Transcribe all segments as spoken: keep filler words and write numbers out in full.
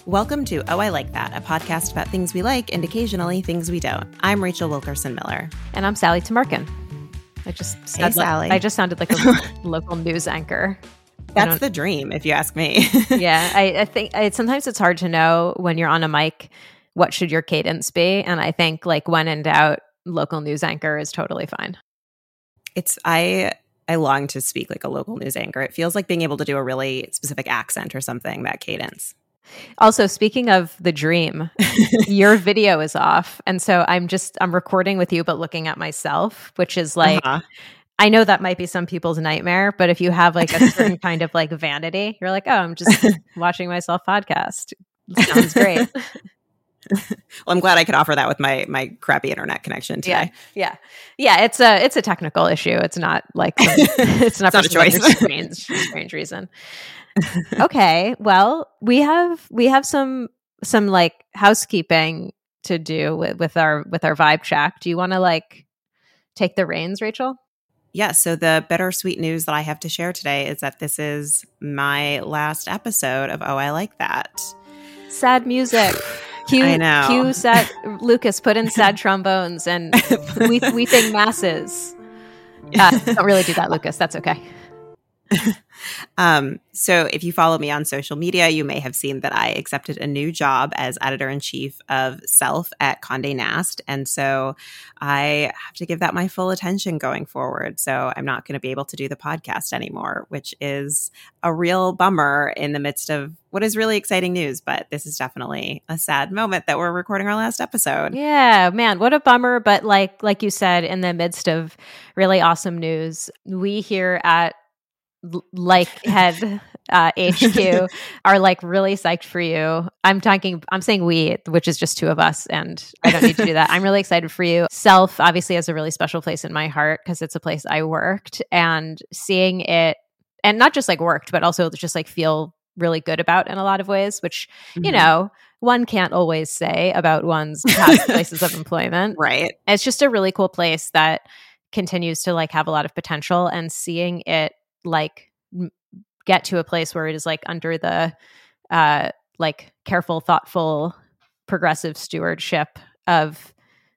Welcome to Oh, I Like That, a podcast about things we like and occasionally things we don't. I'm Rachel Wilkerson Miller. And I'm Sally Tamarkin. I just Hey, said, Sally. I just sounded like a local news anchor. That's the dream, if you ask me. yeah, I, I think I, sometimes it's hard to know when you're on a mic, what should your cadence be? And I think like when in doubt, local news anchor is totally fine. It's, I... I long to speak like a local news anchor. It feels like being able to do a really specific accent or something, that cadence. Also, speaking of the dream, your video is off. And so I'm just, I'm recording with you, but looking at myself, which is like, uh-huh. I know that might be some people's nightmare, but if you have like a certain kind of like vanity, you're like, oh, I'm just watching myself podcast. Sounds great. Well, I'm glad I could offer that with my my crappy internet connection today. Yeah, yeah, yeah. It's a it's a technical issue. It's not like some, it's not, it's not a choice. strange, strange reason. Okay, well, we have we have some some like housekeeping to do with, with our with our vibe check. Do you want to like take the reins, Rachel? Yeah. So the bittersweet news that I have to share today is that this is my last episode of Oh, I Like That. Sad music. Cue, I know. Cue sad, Lucas, put in sad trombones and we, weeping masses. Uh, don't really do that, Lucas. That's okay. um, so if you follow me on social media, you may have seen that I accepted a new job as editor-in-chief of Self at Condé Nast. And so I have to give that my full attention going forward. So I'm not going to be able to do the podcast anymore, which is a real bummer in the midst of what is really exciting news. But this is definitely a sad moment that we're recording our last episode. Yeah, man, what a bummer. But like, like you said, in the midst of really awesome news, we here at Like Head uh, H Q are like really psyched for you. I'm talking, I'm saying we, which is just two of us, and I don't need to do that. I'm really excited for you. Self obviously has a really special place in my heart because it's a place I worked, and seeing it, and not just like worked, but also just like feel really good about in a lot of ways, which, mm-hmm. you know, one can't always say about one's past places of employment. Right. It's just a really cool place that continues to like have a lot of potential, and seeing it like m- get to a place where it is like under the uh like careful, thoughtful, progressive stewardship of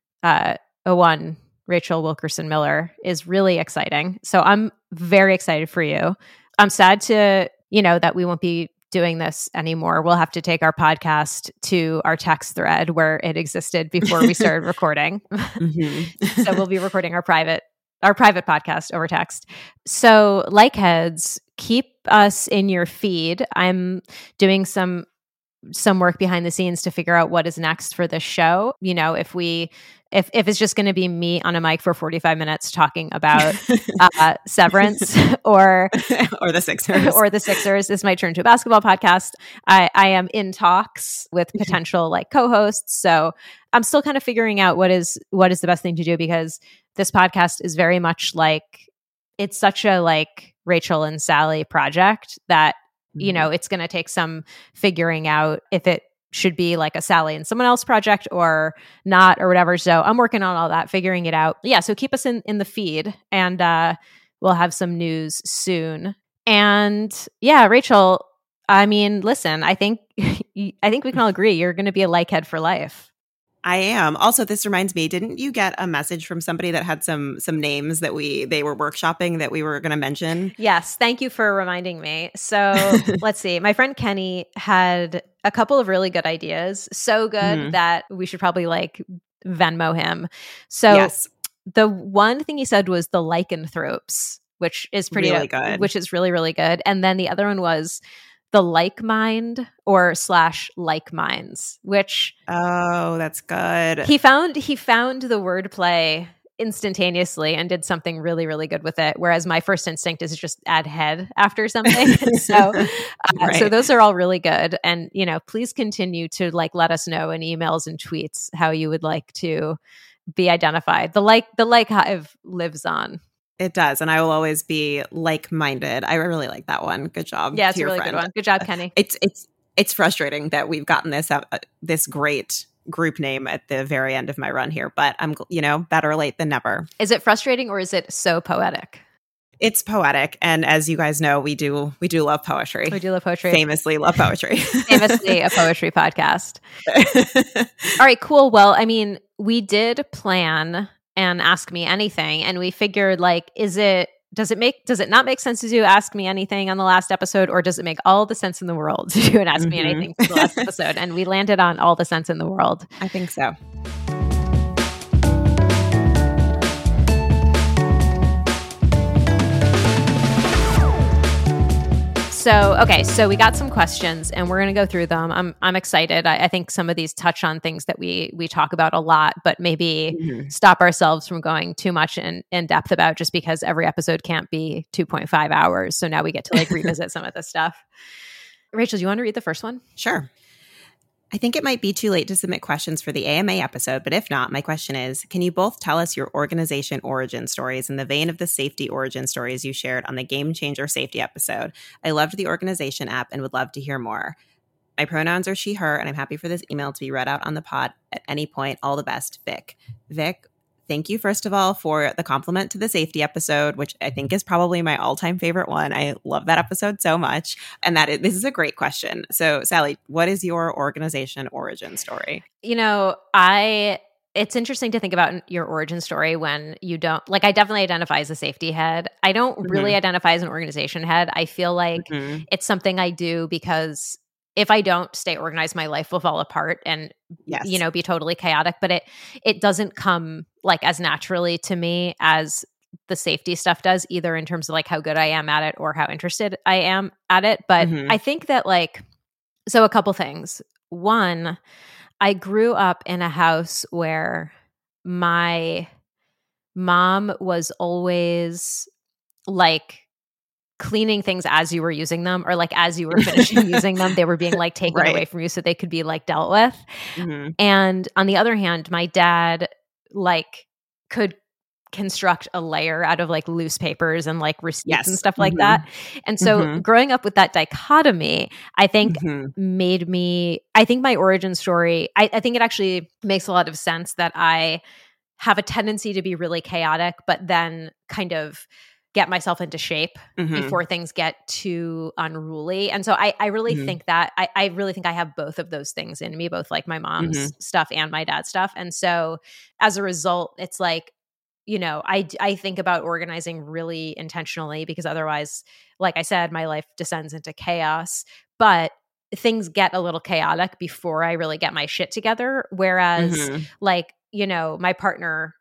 uh a one Rachel Wilkerson Miller is really exciting. So I'm very excited for you. I'm sad to, you know, that we won't be doing this anymore. We'll have to take our podcast to our text thread where it existed before we started recording. Mm-hmm. So we'll be recording our private our private podcast over text. So like heads, keep us in your feed. I'm doing some some work behind the scenes to figure out what is next for this show. You know, if we if if it's just going to be me on a mic for forty-five minutes talking about uh, Severance or or the Sixers or the Sixers, this might turn to a basketball podcast. I, I am in talks with potential like co-hosts, so I'm still kind of figuring out what is what is the best thing to do, because this podcast is very much like, it's such a like Rachel and Sally project that, you know, it's going to take some figuring out if it should be like a Sally and someone else project or not or whatever. So I'm working on all that, figuring it out. Yeah. So keep us in, in the feed, and uh, we'll have some news soon. And yeah, Rachel, I mean, listen, I think, I think we can all agree you're going to be a like head for life. I am. Also, this reminds me, didn't you get a message from somebody that had some some names that we they were workshopping that we were going to mention? Yes. Thank you for reminding me. So let's see. My friend Kenny had a couple of really good ideas. So good mm-hmm. that we should probably like Venmo him. So yes. The one thing he said was the lycanthropes, which is pretty really good. Which is really, really good. And then the other one was the like mind or slash like minds, which oh, that's good. He found he found the wordplay instantaneously and did something really, really good with it. Whereas my first instinct is just add head after something. so, uh, right. so those are all really good. And you know, please continue to like let us know in emails and tweets how you would like to be identified. The like the like hive lives on. It does. And I will always be like-minded. I really like that one. Good job. Yeah, it's a really friend. good one. Good job, Kenny. It's it's it's frustrating that we've gotten this uh, this great group name at the very end of my run here, but I'm, you know, better late than never. Is it frustrating or is it so poetic? It's poetic. And as you guys know, we do we do love poetry. We do love poetry. Famously love poetry. Famously a poetry podcast. All right, cool. Well, I mean, we did plan and Ask Me Anything, and we figured, like, is it does it make does it not make sense to do Ask Me Anything on the last episode, or does it make all the sense in the world to do an Ask mm-hmm. Me Anything for the last episode? And we landed on all the sense in the world. I think so. So, okay, so we got some questions and we're going to go through them. I'm I'm excited. I, I think some of these touch on things that we we talk about a lot, but maybe mm-hmm. stop ourselves from going too much in, in depth about, just because every episode can't be two point five hours. So now we get to like revisit some of this stuff. Rachel, do you want to read the first one? Sure. I think it might be too late to submit questions for the A M A episode, but if not, my question is, can you both tell us your organization origin stories in the vein of the safety origin stories you shared on the Game Changer Safety episode? I loved the organization app and would love to hear more. My pronouns are she, her, and I'm happy for this email to be read out on the pod at any point. All the best, Vic. Vic, thank you, first of all, for the compliment to the safety episode, which I think is probably my all-time favorite one. I love that episode so much. And that is, this is a great question. So, Sally, what is your organization origin story? You know, I it's interesting to think about your origin story when you don't, like, I definitely identify as a safety head. I don't mm-hmm. really identify as an organization head. I feel like mm-hmm. it's something I do because if I don't stay organized, my life will fall apart and, yes. you know, be totally chaotic. But it it doesn't come like as naturally to me as the safety stuff does, either in terms of like how good I am at it or how interested I am at it. But mm-hmm. I think that like, so a couple things. One, I grew up in a house where my mom was always like cleaning things as you were using them, or like as you were finishing using them, they were being like taken right. away from you so they could be like dealt with. Mm-hmm. And on the other hand, my dad like could construct a layer out of like loose papers and like receipts yes. and stuff like mm-hmm. that. And so mm-hmm. growing up with that dichotomy, I think mm-hmm. made me, I think my origin story, I, I think it actually makes a lot of sense that I have a tendency to be really chaotic, but then kind of get myself into shape mm-hmm. before things get too unruly. And so I, I really mm-hmm. think that, I, I really think I have both of those things in me, both like my mom's mm-hmm. stuff and my dad's stuff. And so as a result, it's like, you know, I, I think about organizing really intentionally, because otherwise, like I said, my life descends into chaos. But things get a little chaotic before I really get my shit together. Whereas mm-hmm. like, you know, my partner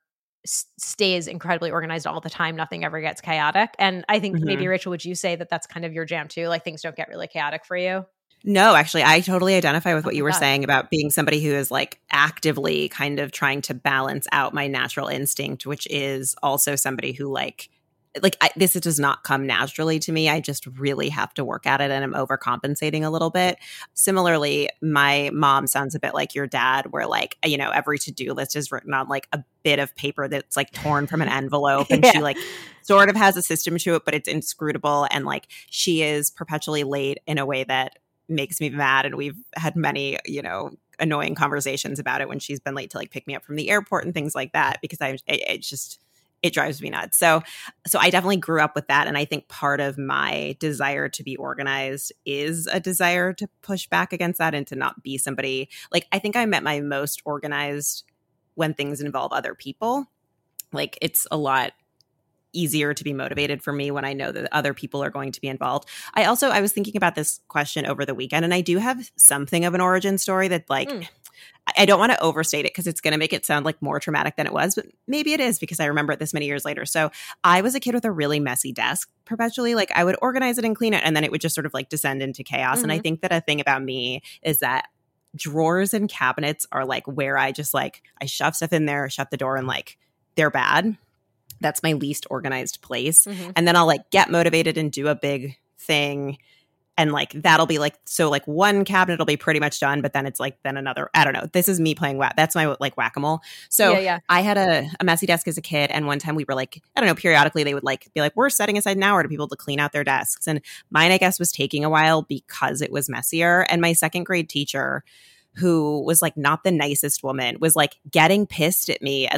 stays incredibly organized all the time. Nothing ever gets chaotic. And I think mm-hmm. maybe, Rachel, would you say that that's kind of your jam too? Like things don't get really chaotic for you? No, actually, I totally identify with what you were saying about being somebody who is like actively kind of trying to balance out my natural instinct, which is also somebody who like, like I, this does not come naturally to me. I just really have to work at it, and I'm overcompensating a little bit. Similarly, my mom sounds a bit like your dad, where like, you know, every to-do list is written on like a bit of paper that's like torn from an envelope, and yeah. she like sort of has a system to it, but it's inscrutable. And like she is perpetually late in a way that makes me mad. And we've had many, you know, annoying conversations about it when she's been late to like pick me up from the airport and things like that, because I, it, it just, it drives me nuts. So, so I definitely grew up with that. And I think part of my desire to be organized is a desire to push back against that and to not be somebody like, I think I'm at my most organized when things involve other people. Like it's a lot easier to be motivated for me when I know that other people are going to be involved. I also, I was thinking about this question over the weekend, and I do have something of an origin story that like, mm. I don't want to overstate it because it's going to make it sound like more traumatic than it was, but maybe it is because I remember it this many years later. So I was a kid with a really messy desk perpetually. Like I would organize it and clean it, and then it would just sort of like descend into chaos. Mm-hmm. And I think that a thing about me is that drawers and cabinets are like where I just like, I shove stuff in there, shut the door, and like they're bad. That's my least organized place. Mm-hmm. And then I'll like get motivated and do a big thing. And like, that'll be like, so like one cabinet will be pretty much done, but then it's like, then another, I don't know. This is me playing whack. That's my like whack-a-mole. So yeah, yeah. I had a, a messy desk as a kid. And one time we were like, I don't know, periodically they would like be like, we're setting aside an hour to people to clean out their desks. And mine, I guess, was taking a while because it was messier. And my second grade teacher, who was like not the nicest woman, was like getting pissed at me and like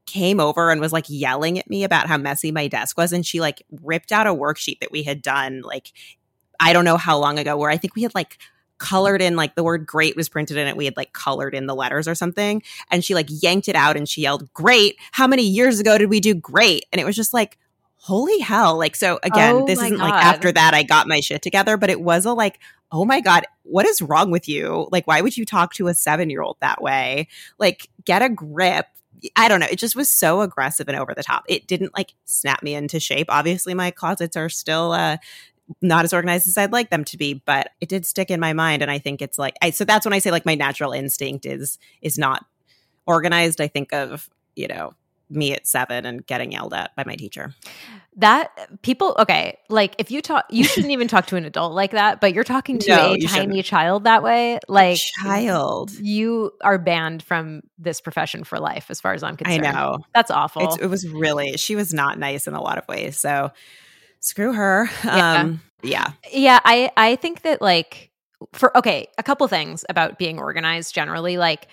came over and was like yelling at me about how messy my desk was. And she like ripped out a worksheet that we had done like, I don't know how long ago, where I think we had like colored in like the word great was printed in it. We had like colored in the letters or something. And she like yanked it out and she yelled, great. How many years ago did we do great? And it was just like, holy hell. Like, so again, Oh this my isn't God. like after that I got my shit together, but it was a like, oh my God, what is wrong with you? Like, why would you talk to a seven-year-old that way? Like, get a grip. I don't know. It just was so aggressive and over the top. It didn't like snap me into shape. Obviously, my closets are still uh, not as organized as I'd like them to be, but it did stick in my mind. And I think it's like, I, so that's when I say like my natural instinct is, is not organized. I think of, you know, me at seven and getting yelled at by my teacher. That people, okay, like if you talk, you shouldn't even talk to an adult like that, but you're talking to No, a you tiny shouldn't. child that way, like Child. you are banned from this profession for life, as far as I'm I concerned. know. That's awful. It's, it was really, she was not nice in a lot of ways. So screw her. Yeah. Um, yeah. Yeah, I I think that like for okay, a couple things about being organized generally, like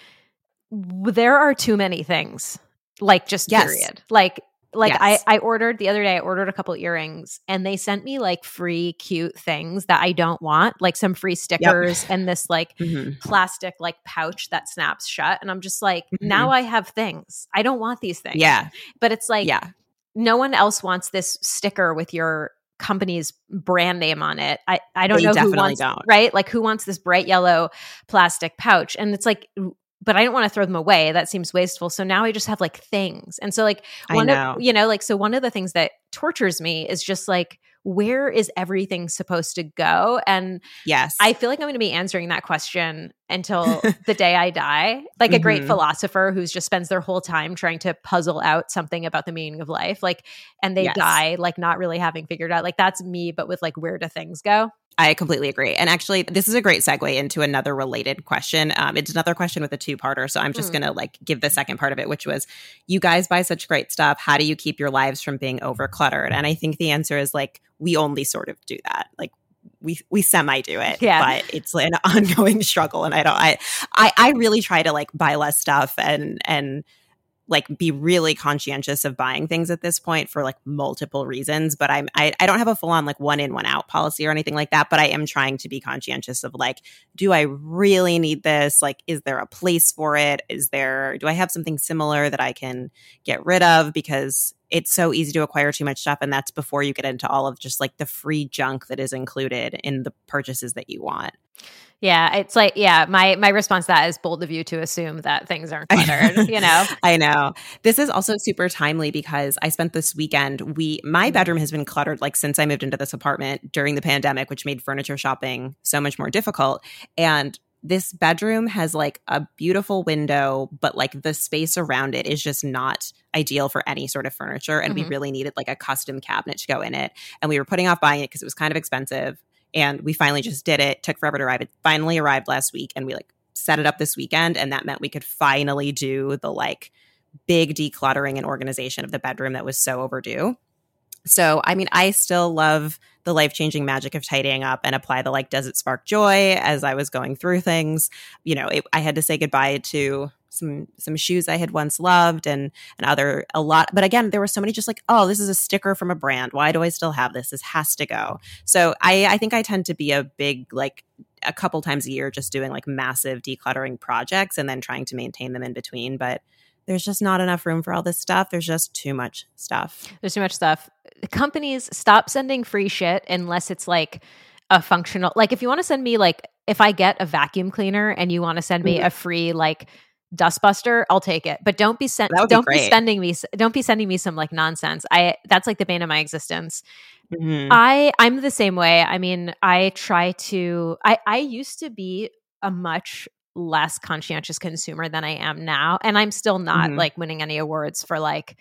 w- there are too many things. Like just Yes. period. Like like Yes. I I ordered the other day I ordered a couple earrings and they sent me like free cute things that I don't want, like some free stickers and this like Mhm. plastic like pouch that snaps shut and I'm just like Mhm. now I have things. I don't want these things. Yeah. But it's like Yeah. no one else wants this sticker with your company's brand name on it. I, I don't They know who definitely wants, don't. right? Like who wants this bright yellow plastic pouch? And it's like, but I don't want to throw them away. That seems wasteful. So now I just have like things. And so like I one know. of, you know, like, so one of the things that tortures me is just like, where is everything supposed to go? And Yes. I feel like I'm going to be answering that question until the day I die. Like a great Mhm. philosopher who's just spends their whole time trying to puzzle out something about the meaning of life. Like, and they Yes. die, like not really having figured out. Like that's me, but with like where do things go? I completely agree. And actually, this is a great segue into another related question. Um, it's another question with a two-parter. So I'm just Mm. going to like give the second part of it, which was, you guys buy such great stuff. How do you keep your lives from being overcluttered? And I think the answer is like, we only sort of do that. Like we we semi do it, Yeah. but it's an ongoing struggle. And I don't, I, I, I really try to like buy less stuff and, and, like be really conscientious of buying things at this point for like multiple reasons. But I'm I, I don't have a full on like one in, one out policy or anything like that. But I am trying to be conscientious of like, do I really need this? Like, is there a place for it? Is there, do I have something similar that I can get rid of? Because it's so easy to acquire too much stuff. And that's before you get into all of just like the free junk that is included in the purchases that you want. Yeah, it's like, yeah, my my response to that is bold of you to assume that things aren't cluttered, you know? I know. This is also super timely because I spent this weekend, we my bedroom has been cluttered like since I moved into this apartment during the pandemic, which made furniture shopping so much more difficult. And this bedroom has like a beautiful window, but like the space around it is just not ideal for any sort of furniture. And Mhm. we really needed like a custom cabinet to go in it. And we were putting off buying it because it was kind of expensive. And we finally just did it. Took forever to arrive. It finally arrived last week. And we like set it up this weekend. And that meant we could finally do the like big decluttering and organization of the bedroom that was so overdue. So, I mean, I still love the life-changing magic of tidying up and apply the like, does it spark joy as I was going through things? You know, it, I had to say goodbye to some some shoes I had once loved and and other a lot. But again, there were so many just like, oh, this is a sticker from a brand. Why do I still have this? This has to go. So I, I think I tend to be a big like a couple times a year just doing like massive decluttering projects and then trying to maintain them in between. But there's just not enough room for all this stuff. There's just too much stuff. There's too much stuff. Companies stop sending free shit unless it's like a functional, like if you want to send me like, if I get a vacuum cleaner and you want to send me Mhm. a free like dustbuster, I'll take it. But don't be sent. That would be Don't be great. sending me. Don't be sending me some like nonsense. I that's like the bane of my existence. Mhm. I I'm the same way. I mean, I try to. I I used to be a much less conscientious consumer than I am now, and I'm still not Mhm. like winning any awards for like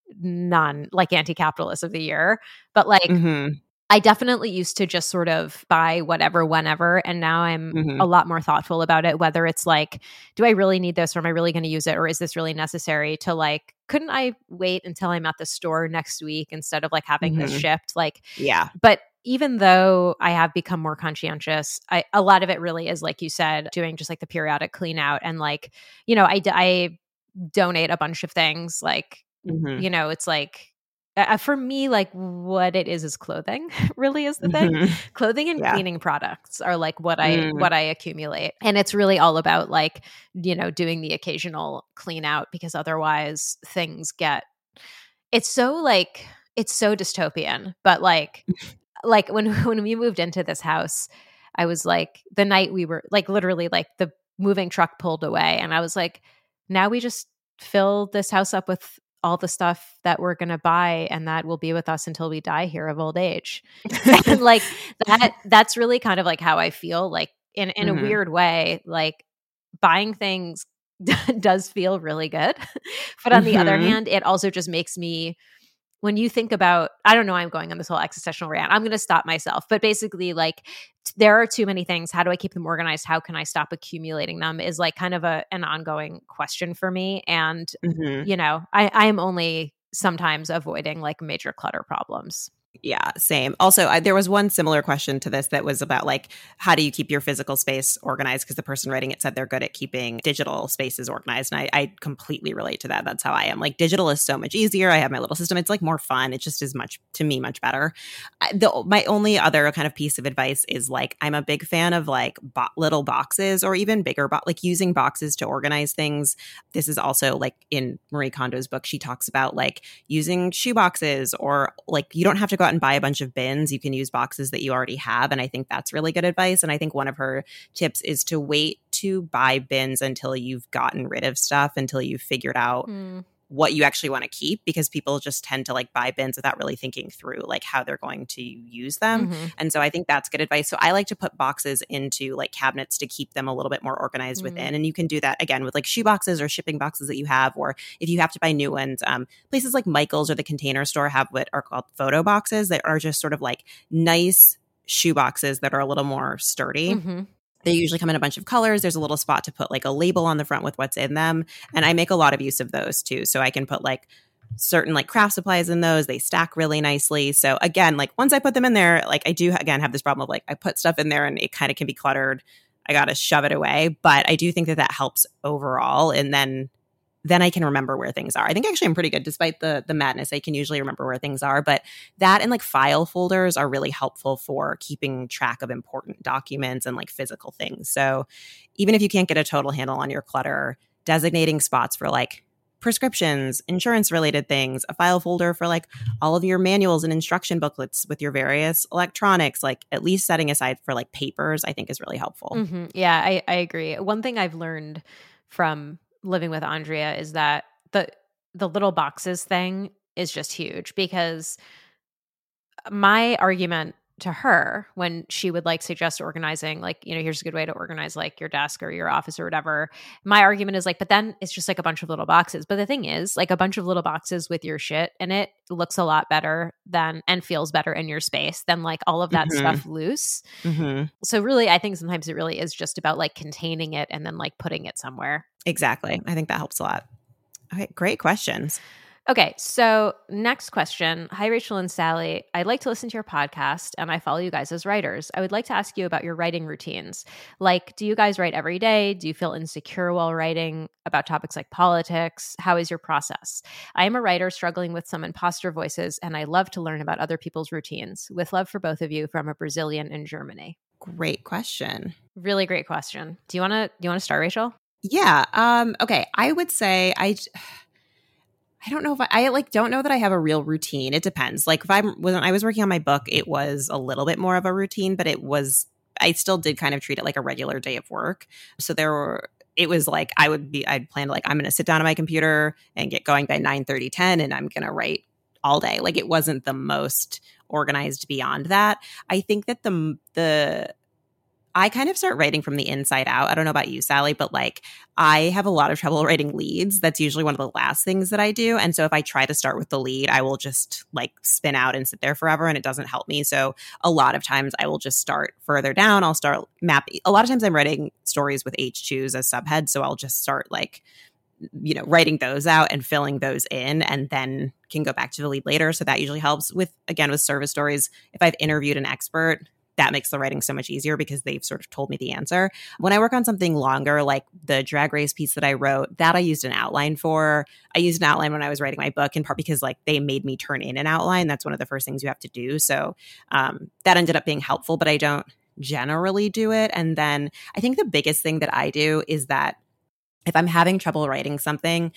non like anti-capitalist of the year. But like Mhm. I definitely used to just sort of buy whatever, whenever. And now I'm Mhm. a lot more thoughtful about it, whether it's like, do I really need this or am I really going to use it? Or is this really necessary to like, couldn't I wait until I'm at the store next week instead of like having this Mhm. shipped? Like, Yeah. but even though I have become more conscientious, I, a lot of it really is, like you said, doing just like the periodic clean out and like, you know, I, I donate a bunch of things. Like, Mm-hmm. you know, it's like, uh, for me, like what it is is clothing really is the thing. Mm-hmm. Clothing and Yeah. cleaning products are like what I Mm. what I accumulate. And it's really all about like, you know, doing the occasional clean out, because otherwise things get, it's so like, it's so dystopian. But like like when when we moved into this house, I was like, the night we were like, literally like the moving truck pulled away, and I was like, now we just fill this house up with all the stuff that we're going to buy, and that will be with us until we die here of old age. And like that that's really kind of like how I feel, like in in Mhm. a weird way, like buying things does feel really good. But on the other Mhm. hand, it also just makes me, when you think about, I don't know, I'm going on this whole existential rant. I'm going to stop myself. But basically, like, t- there are too many things. How do I keep them organized? How can I stop accumulating them? Is like kind of a an ongoing question for me. And, Mhm. you know, I, I am only sometimes avoiding like major clutter problems. Yeah, same. Also, I, there was one similar question to this that was about like, how do you keep your physical space organized? Because the person writing it said they're good at keeping digital spaces organized. And I, I completely relate to that. That's how I am. Like, digital is so much easier. I have my little system. It's like more fun. It just is much, to me, much better. I, the, my only other kind of piece of advice is like, I'm a big fan of like bo- little boxes or even bigger, bo- like using boxes to organize things. This is also like in Marie Kondo's book, she talks about like using shoe boxes, or like you don't have to go out and buy a bunch of bins. You can use boxes that you already have. And I think that's really good advice. And I think one of her tips is to wait to buy bins until you've gotten rid of stuff, until you've figured out Mm. what you actually want to keep, because people just tend to like buy bins without really thinking through like how they're going to use them. Mm-hmm. And so I think that's good advice. So I like to put boxes into like cabinets to keep them a little bit more organized Mm. within. And you can do that again with like shoe boxes or shipping boxes that you have, or if you have to buy new ones, um, places like Michael's or the Container Store have what are called photo boxes that are just sort of like nice shoe boxes that are a little more sturdy. Mm-hmm. They usually come in a bunch of colors. There's a little spot to put like a label on the front with what's in them. And I make a lot of use of those too. So I can put like certain like craft supplies in those. They stack really nicely. So again, like once I put them in there, like I do again have this problem of like I put stuff in there and it kind of can be cluttered. I got to shove it away. But I do think that that helps overall. And then then I can remember where things are. I think actually I'm pretty good despite the the madness. I can usually remember where things are, but that and like file folders are really helpful for keeping track of important documents and like physical things. So even if you can't get a total handle on your clutter, designating spots for like prescriptions, insurance related things, a file folder for like all of your manuals and instruction booklets with your various electronics, like at least setting aside for like papers, I think is really helpful. Mm-hmm. Yeah, I, I agree. One thing I've learned from living with Andrea is that the the little boxes thing is just huge, because my argument to her when she would like suggest organizing, like, you know, here's a good way to organize like your desk or your office or whatever. My argument is like, but then it's just like a bunch of little boxes. But the thing is, like a bunch of little boxes with your shit in it looks a lot better than and feels better in your space than like all of that Mhm. stuff loose. Mm-hmm. So really, I think sometimes it really is just about like containing it and then like putting it somewhere. Exactly. I think that helps a lot. Okay, great questions. Okay, so next question. Hi, Rachel and Sally. I'd like to listen to your podcast, and I follow you guys as writers. I would like to ask you about your writing routines. Like, do you guys write every day? Do you feel insecure while writing about topics like politics? How is your process? I am a writer struggling with some imposter voices, and I love to learn about other people's routines. With love for both of you from a Brazilian in Germany. Great question. Really great question. Do you want to do you want to start, Rachel? Yeah. Um, okay. I would say I I don't know if I, I like don't know that I have a real routine. It depends. Like if I'm when I was working on my book, it was a little bit more of a routine, but it was I still did kind of treat it like a regular day of work. So there were it was like I would be I'd plan to like I'm going to sit down on my computer and get going by nine thirty, ten, and I'm going to write all day. Like it wasn't the most organized beyond that. I think that the the I kind of start writing from the inside out. I don't know about you, Sally, but like I have a lot of trouble writing leads. That's usually one of the last things that I do. And so if I try to start with the lead, I will just like spin out and sit there forever and it doesn't help me. So a lot of times I will just start further down. I'll start mapping. A lot of times I'm writing stories with H choose as subheads. So I'll just start like, you know, writing those out and filling those in and then can go back to the lead later. So that usually helps with, again, with service stories. If I've interviewed an expert, that makes the writing so much easier because they've sort of told me the answer. When I work on something longer, like the Drag Race piece that I wrote, that I used an outline for. I used an outline when I was writing my book, in part because like they made me turn in an outline. That's one of the first things you have to do. So um, that ended up being helpful, but I don't generally do it. And then I think the biggest thing that I do is that if I'm having trouble writing something,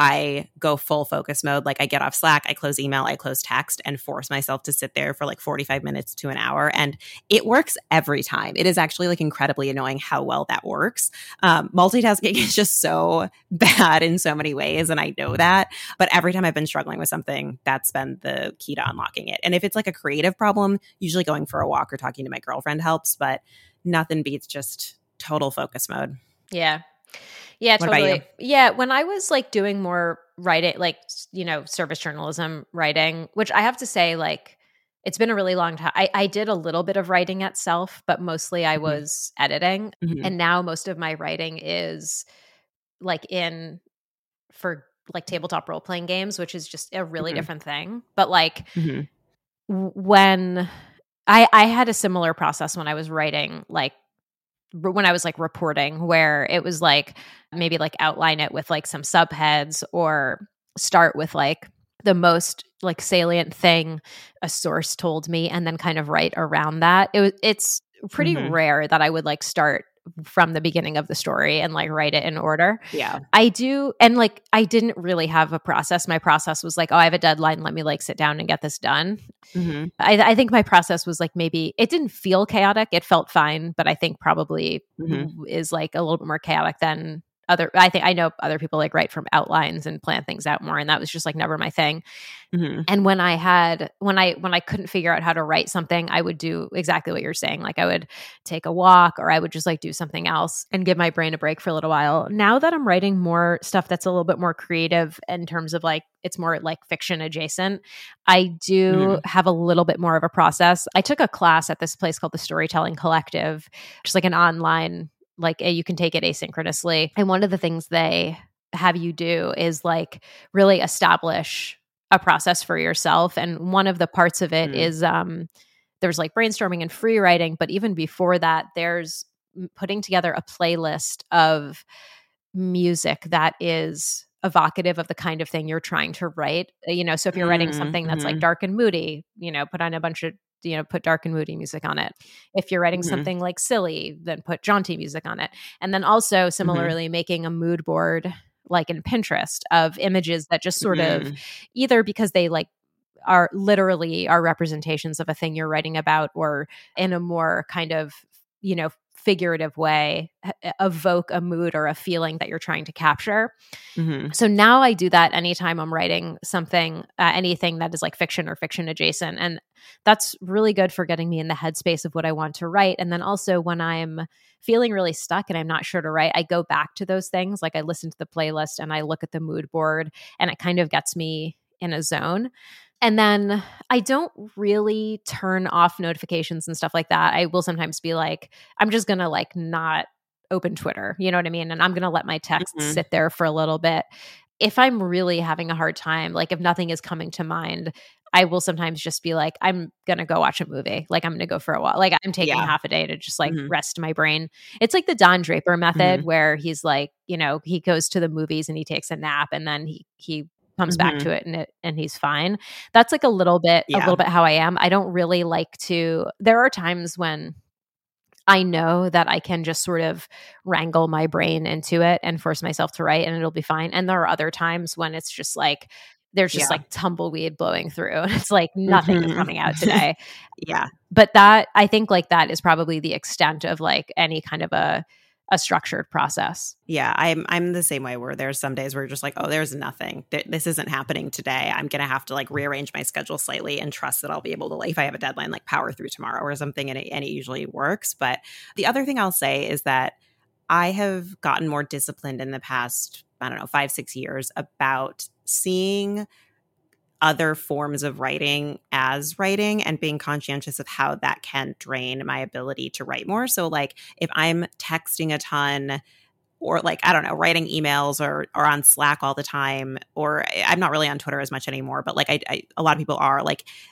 I go full focus mode. Like I get off Slack, I close email, I close text, and force myself to sit there for like forty-five minutes to an hour. And it works every time. It is actually like incredibly annoying how well that works. Um, multitasking is just so bad in so many ways. And I know that. But every time I've been struggling with something, that's been the key to unlocking it. And if it's like a creative problem, usually going for a walk or talking to my girlfriend helps. But nothing beats just total focus mode. Yeah. Yeah, What totally. about you? Yeah, when I was like doing more writing, like, you know, service journalism writing, which I have to say, like, it's been a really long time. I, I did a little bit of writing at Self, but mostly I Mhm. was editing. Mhm. And now most of my writing is like in for like tabletop role playing games, which is just a really Mhm. different thing. But like Mhm. w- when I I had a similar process when I was writing, like r- when I was like reporting, where it was like maybe like outline it with like some subheads or start with like the most like salient thing a source told me and then kind of write around that. It was it's pretty Mhm. rare that I would like start from the beginning of the story and like write it in order. Yeah. I do, and like I didn't really have a process. My process was like, oh, I have a deadline, let me like sit down and get this done. Mhm. I, I think my process was like maybe it didn't feel chaotic. It felt fine, but I think probably Mhm. is like a little bit more chaotic than other. I think I know other people like write from outlines and plan things out more, and that was just like never my thing. Mhm. And when I had when I when I couldn't figure out how to write something, I would do exactly what you're saying. Like I would take a walk or I would just like do something else and give my brain a break for a little while. Now that I'm writing more stuff that's a little bit more creative in terms of like it's more like fiction adjacent, I do Mhm. have a little bit more of a process. I took a class at this place called the Storytelling Collective, just like an online like a, you can take it asynchronously. And one of the things they have you do is like really establish a process for yourself. And one of the parts of it Mm. is um, there's like brainstorming and free writing. But even before that, there's putting together a playlist of music that is evocative of the kind of thing you're trying to write. You know, so if you're writing Mhm. something that's like Mhm. dark and moody, you know, put on a bunch of, you know, put dark and moody music on it. If you're writing Mhm. something like silly, then put jaunty music on it. And then also Mhm. similarly making a mood board like in Pinterest of images that just sort of Mm. either because they like are literally are representations of a thing you're writing about or in a more kind of, you know, figurative way h- evoke a mood or a feeling that you're trying to capture. Mhm. So now I do that anytime I'm writing something, uh, anything that is like fiction or fiction adjacent. And that's really good for getting me in the headspace of what I want to write. And then also when I'm feeling really stuck and I'm not sure to write, I go back to those things. Like I listen to the playlist and I look at the mood board and it kind of gets me in a zone. And then I don't really turn off notifications and stuff like that. I will sometimes be like, I'm just going to like not open Twitter, you know what I mean? And I'm going to let my texts Mhm. sit there for a little bit. If I'm really having a hard time, like if nothing is coming to mind, I will sometimes just be like, I'm going to go watch a movie. Like I'm going to go for a walk. Like I'm taking Yeah. half a day to just like Mhm. rest my brain. It's like the Don Draper method Mhm. where he's like, you know, he goes to the movies and he takes a nap and then he, he, comes back to Mhm. it and it and he's fine. That's like a little bit a Yeah. little bit how I am. I don't really like to there are times when I know that I can just sort of wrangle my brain into it and force myself to write and it'll be fine. And there are other times when it's just like there's just Yeah. like tumbleweed blowing through and it's like nothing is Mhm. coming out today. Yeah. But that I think like that is probably the extent of like any kind of a a structured process. Yeah, I'm I'm the same way where there's some days where you're just like, oh, there's nothing. Th- This isn't happening today. I'm going to have to like rearrange my schedule slightly and trust that I'll be able to, like, if I have a deadline, like power through tomorrow or something. And it, and it usually works. But the other thing I'll say is that I have gotten more disciplined in the past, I don't know, five, six years about seeing other forms of writing as writing and being conscientious of how that can drain my ability to write more. So like if I'm texting a ton or like, I don't know, writing emails or or on Slack all the time, or I'm not really on Twitter as much anymore, but like I, I a lot of people are like,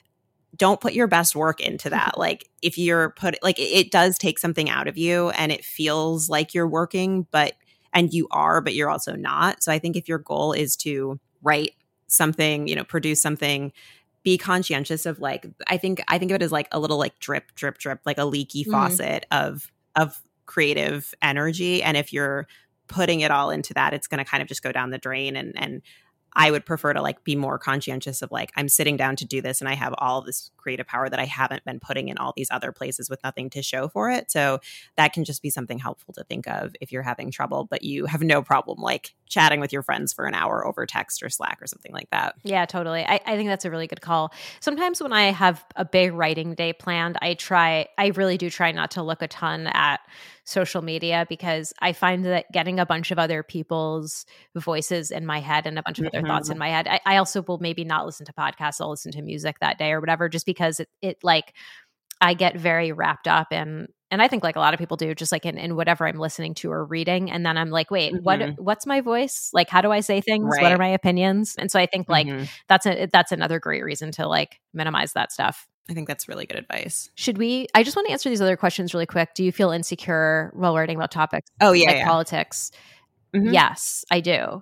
don't put your best work into that. Like if you're put like it, it does take something out of you and it feels like you're working, but and you are, but you're also not. So I think if your goal is to write something, you know, produce something, be conscientious of like, I think, I think of it as like a little like drip, drip, drip, like a leaky Mhm. faucet of, of creative energy. And if you're putting it all into that, it's going to kind of just go down the drain. And, and I would prefer to like be more conscientious of like, I'm sitting down to do this and I have all this creative power that I haven't been putting in all these other places with nothing to show for it. So that can just be something helpful to think of if you're having trouble, but you have no problem like chatting with your friends for an hour over text or Slack or something like that. Yeah, totally. I, I think that's a really good call. Sometimes when I have a big writing day planned, I try, I really do try not to look a ton at social media because I find that getting a bunch of other people's voices in my head and a bunch of other Mhm. thoughts in my head, I, I also will maybe not listen to podcasts. I'll listen to music that day or whatever, just because it, it like, I get very wrapped up in, and I think like a lot of people do, just like in, in whatever I'm listening to or reading. And then I'm like, wait, Mhm. what, what's my voice? Like, how do I say things? What are Right. my opinions? And so I think like Mhm. that's a, that's another great reason to like minimize that stuff. I think that's really good advice. Should we, I just want to answer these other questions really quick. Do you feel insecure while writing about topics Oh yeah, like yeah. politics? Mhm. Yes, I do.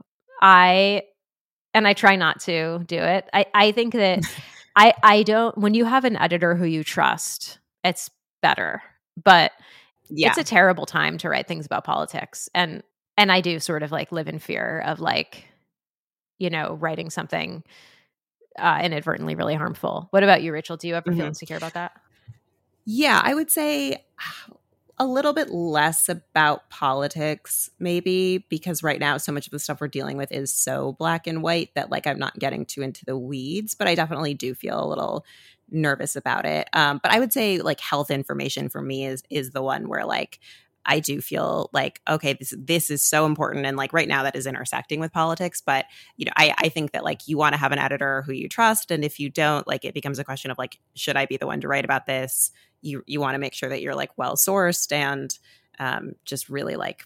I, and I try not to do it. I, I think that I, I don't, when you have an editor who you trust, it's better, but Yeah. it's a terrible time to write things about politics. And, and I do sort of like live in fear of like, you know, writing something uh, inadvertently really harmful. What about you, Rachel? Do you ever feel Mhm. insecure about that? Yeah, I would say a little bit less about politics, maybe, because right now so much of the stuff we're dealing with is so black and white that like I'm not getting too into the weeds, but I definitely do feel a little nervous about it. Um, but I would say like health information for me is is the one where like I do feel like, okay, this this is so important. And like right now that is intersecting with politics. But, you know, I, I think that like you want to have an editor who you trust. And if you don't, like it becomes a question of like, should I be the one to write about this? You you want to make sure that you're like well sourced and um, just really like,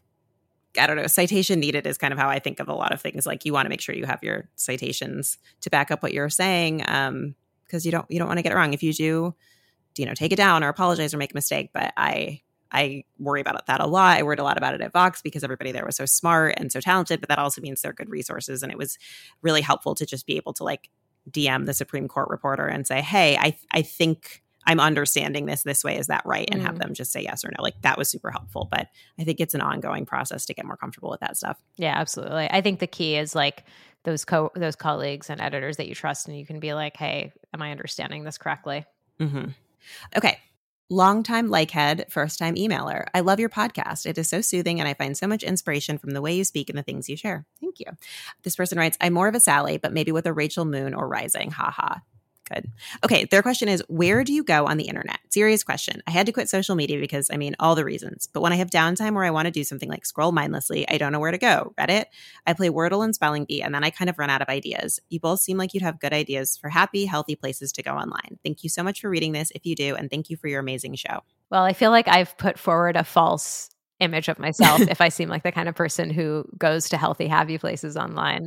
I don't know, citation needed is kind of how I think of a lot of things. Like you want to make sure you have your citations to back up what you're saying. Um, because you don't you don't want to get it wrong. If you do, you know, take it down or apologize or make a mistake. But I I worry about that a lot. I worried a lot about it at Vox because everybody there was so smart and so talented, but that also means they're good resources. And it was really helpful to just be able to like D M the Supreme Court reporter and say, hey, I I think I'm understanding this this way. Is that right? And have Mm. them just say yes or no. Like that was super helpful. But I think it's an ongoing process to get more comfortable with that stuff. Yeah, absolutely. I think the key is like those co those colleagues and editors that you trust, and you can be like, "Hey, am I understanding this correctly?" Mm-hmm. Okay. Longtime likehead, first time emailer. I love your podcast. It is so soothing and I find so much inspiration from the way you speak and the things you share. Thank you. This person writes, I'm more of a Sally, but maybe with a Rachel Moon or Rising. Ha ha. Good. Okay. Their question is, where do you go on the internet? Serious question. I had to quit social media because, I mean, all the reasons. But when I have downtime where I want to do something like scroll mindlessly, I don't know where to go. Reddit? I play Wordle and Spelling Bee, and then I kind of run out of ideas. You both seem like you'd have good ideas for happy, healthy places to go online. Thank you so much for reading this, if you do, and thank you for your amazing show. Well, I feel like I've put forward a false image of myself if I seem like the kind of person who goes to healthy, happy places online.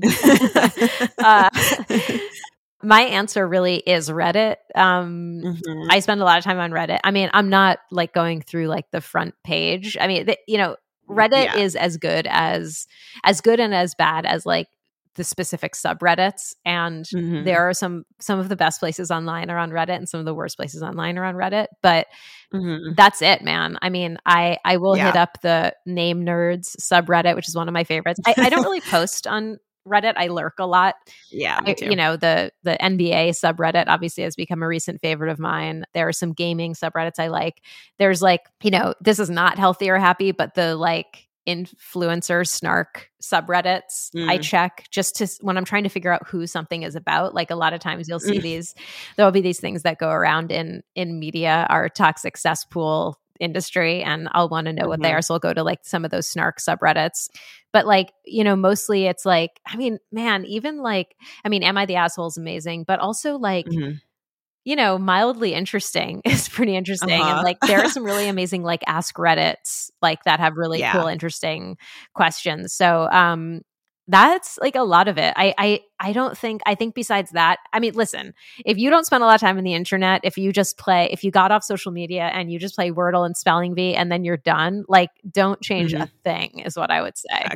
uh, My answer really is Reddit. Um, Mhm. I spend a lot of time on Reddit. I mean, I'm not like going through like the front page. I mean, the, you know, Reddit Yeah. is as good as as good and as bad as like the specific subreddits. And Mhm. there are some some of the best places online are on Reddit, and some of the worst places online are on Reddit. But Mhm. that's it, man. I mean, I I will hit Yeah. up the Name Nerds subreddit, which is one of my favorites. I, I don't really post on Reddit. I lurk a lot. Yeah, me I, too. you know, the the N B A subreddit obviously has become a recent favorite of mine. There are some gaming subreddits I like. There's like, you know, this is not healthy or happy, but the like influencer snark subreddits I Mm. check just to when I'm trying to figure out who something is about. Like a lot of times you'll see Mm. these, there'll be these things that go around in in media, our toxic cesspool industry, and I'll want to know what they Mhm. are. So I'll go to like some of those snark subreddits. But like, you know, mostly it's like, I mean, man, even like, I mean, Am I the Asshole is amazing, but also like, Mhm. you know, mildly interesting is pretty interesting. Uh-huh. And like, there are some really amazing like Ask Reddits like that have really Yeah. cool, interesting questions. So, um, that's like a lot of it. I, I, I don't think, I think besides that, I mean, listen, if you don't spend a lot of time on the internet, if you just play, if you got off social media and you just play Wordle and Spelling Bee and then you're done, like don't change Mhm. a thing is what I would say.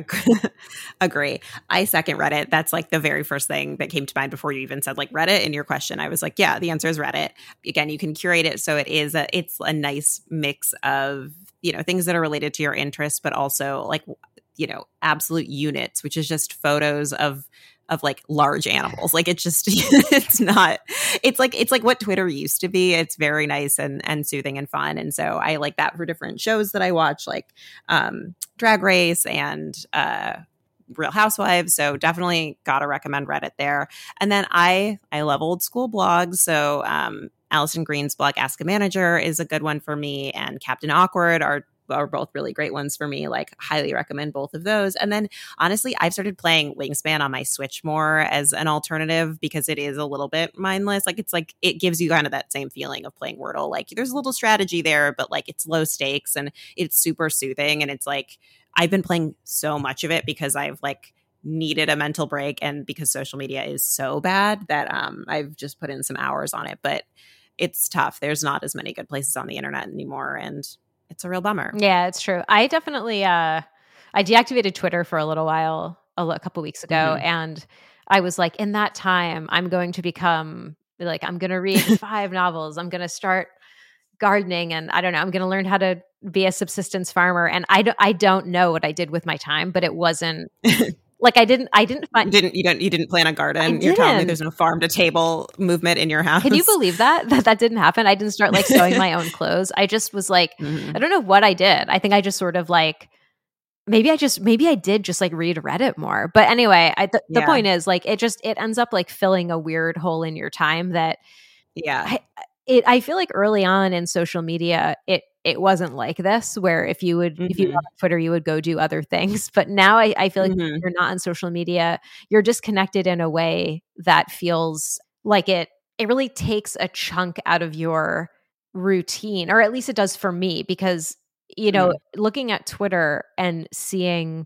Agree. I second Reddit. That's like the very first thing that came to mind before you even said like Reddit in your question. I was like, yeah, the answer is Reddit. Again, you can curate it so it is a, it's a nice mix of, you know, things that are related to your interests, but also like, you know, absolute units, which is just photos of of like large animals. Like it's just it's not it's like it's like what Twitter used to be. It's very nice and and soothing and fun. And so I like that for different shows that I watch, like um Drag Race and uh Real Housewives. So definitely gotta recommend Reddit there. And then I I love old school blogs. So um Allison Green's blog Ask a Manager is a good one for me, and Captain Awkward are are both really great ones for me. Like highly recommend both of those. And then honestly, I've started playing Wingspan on my Switch more as an alternative because it is a little bit mindless. Like it's like it gives you kind of that same feeling of playing Wordle. Like there's a little strategy there, but like it's low stakes and it's super soothing. And it's like I've been playing so much of it because I've like needed a mental break and because social media is so bad that um I've just put in some hours on it. But it's tough. There's not as many good places on the internet anymore, and it's a real bummer. Yeah, it's true. I definitely, uh, I deactivated Twitter for a little while, a, l- a couple weeks ago. Mhm. And I was like, in that time, I'm going to become like, I'm going to read five novels. I'm going to start gardening. And I don't know, I'm going to learn how to be a subsistence farmer. And I don't, I don't know what I did with my time, but it wasn't like, I didn't, I didn't You find, didn't you don't you didn't plan a I garden. You're telling me didn't. there's no farm to table movement in your house. Can you believe that? That that didn't happen? I didn't start like sewing my own clothes. I just was like, Mhm. I don't know what I did. I think I just sort of like, maybe I just, maybe I did just like read Reddit more. But anyway, I, th- the Yeah. point is like, it just, it ends up like filling a weird hole in your time that Yeah. I, it, I feel like early on in social media, it, it wasn't like this, where if you would, if you Mhm. got on Twitter, you would go do other things. But now I, I feel like if Mhm. you're not on social media, you're disconnected in a way that feels like it, it really takes a chunk out of your routine, or at least it does for me, because, you know, Mhm. looking at Twitter and seeing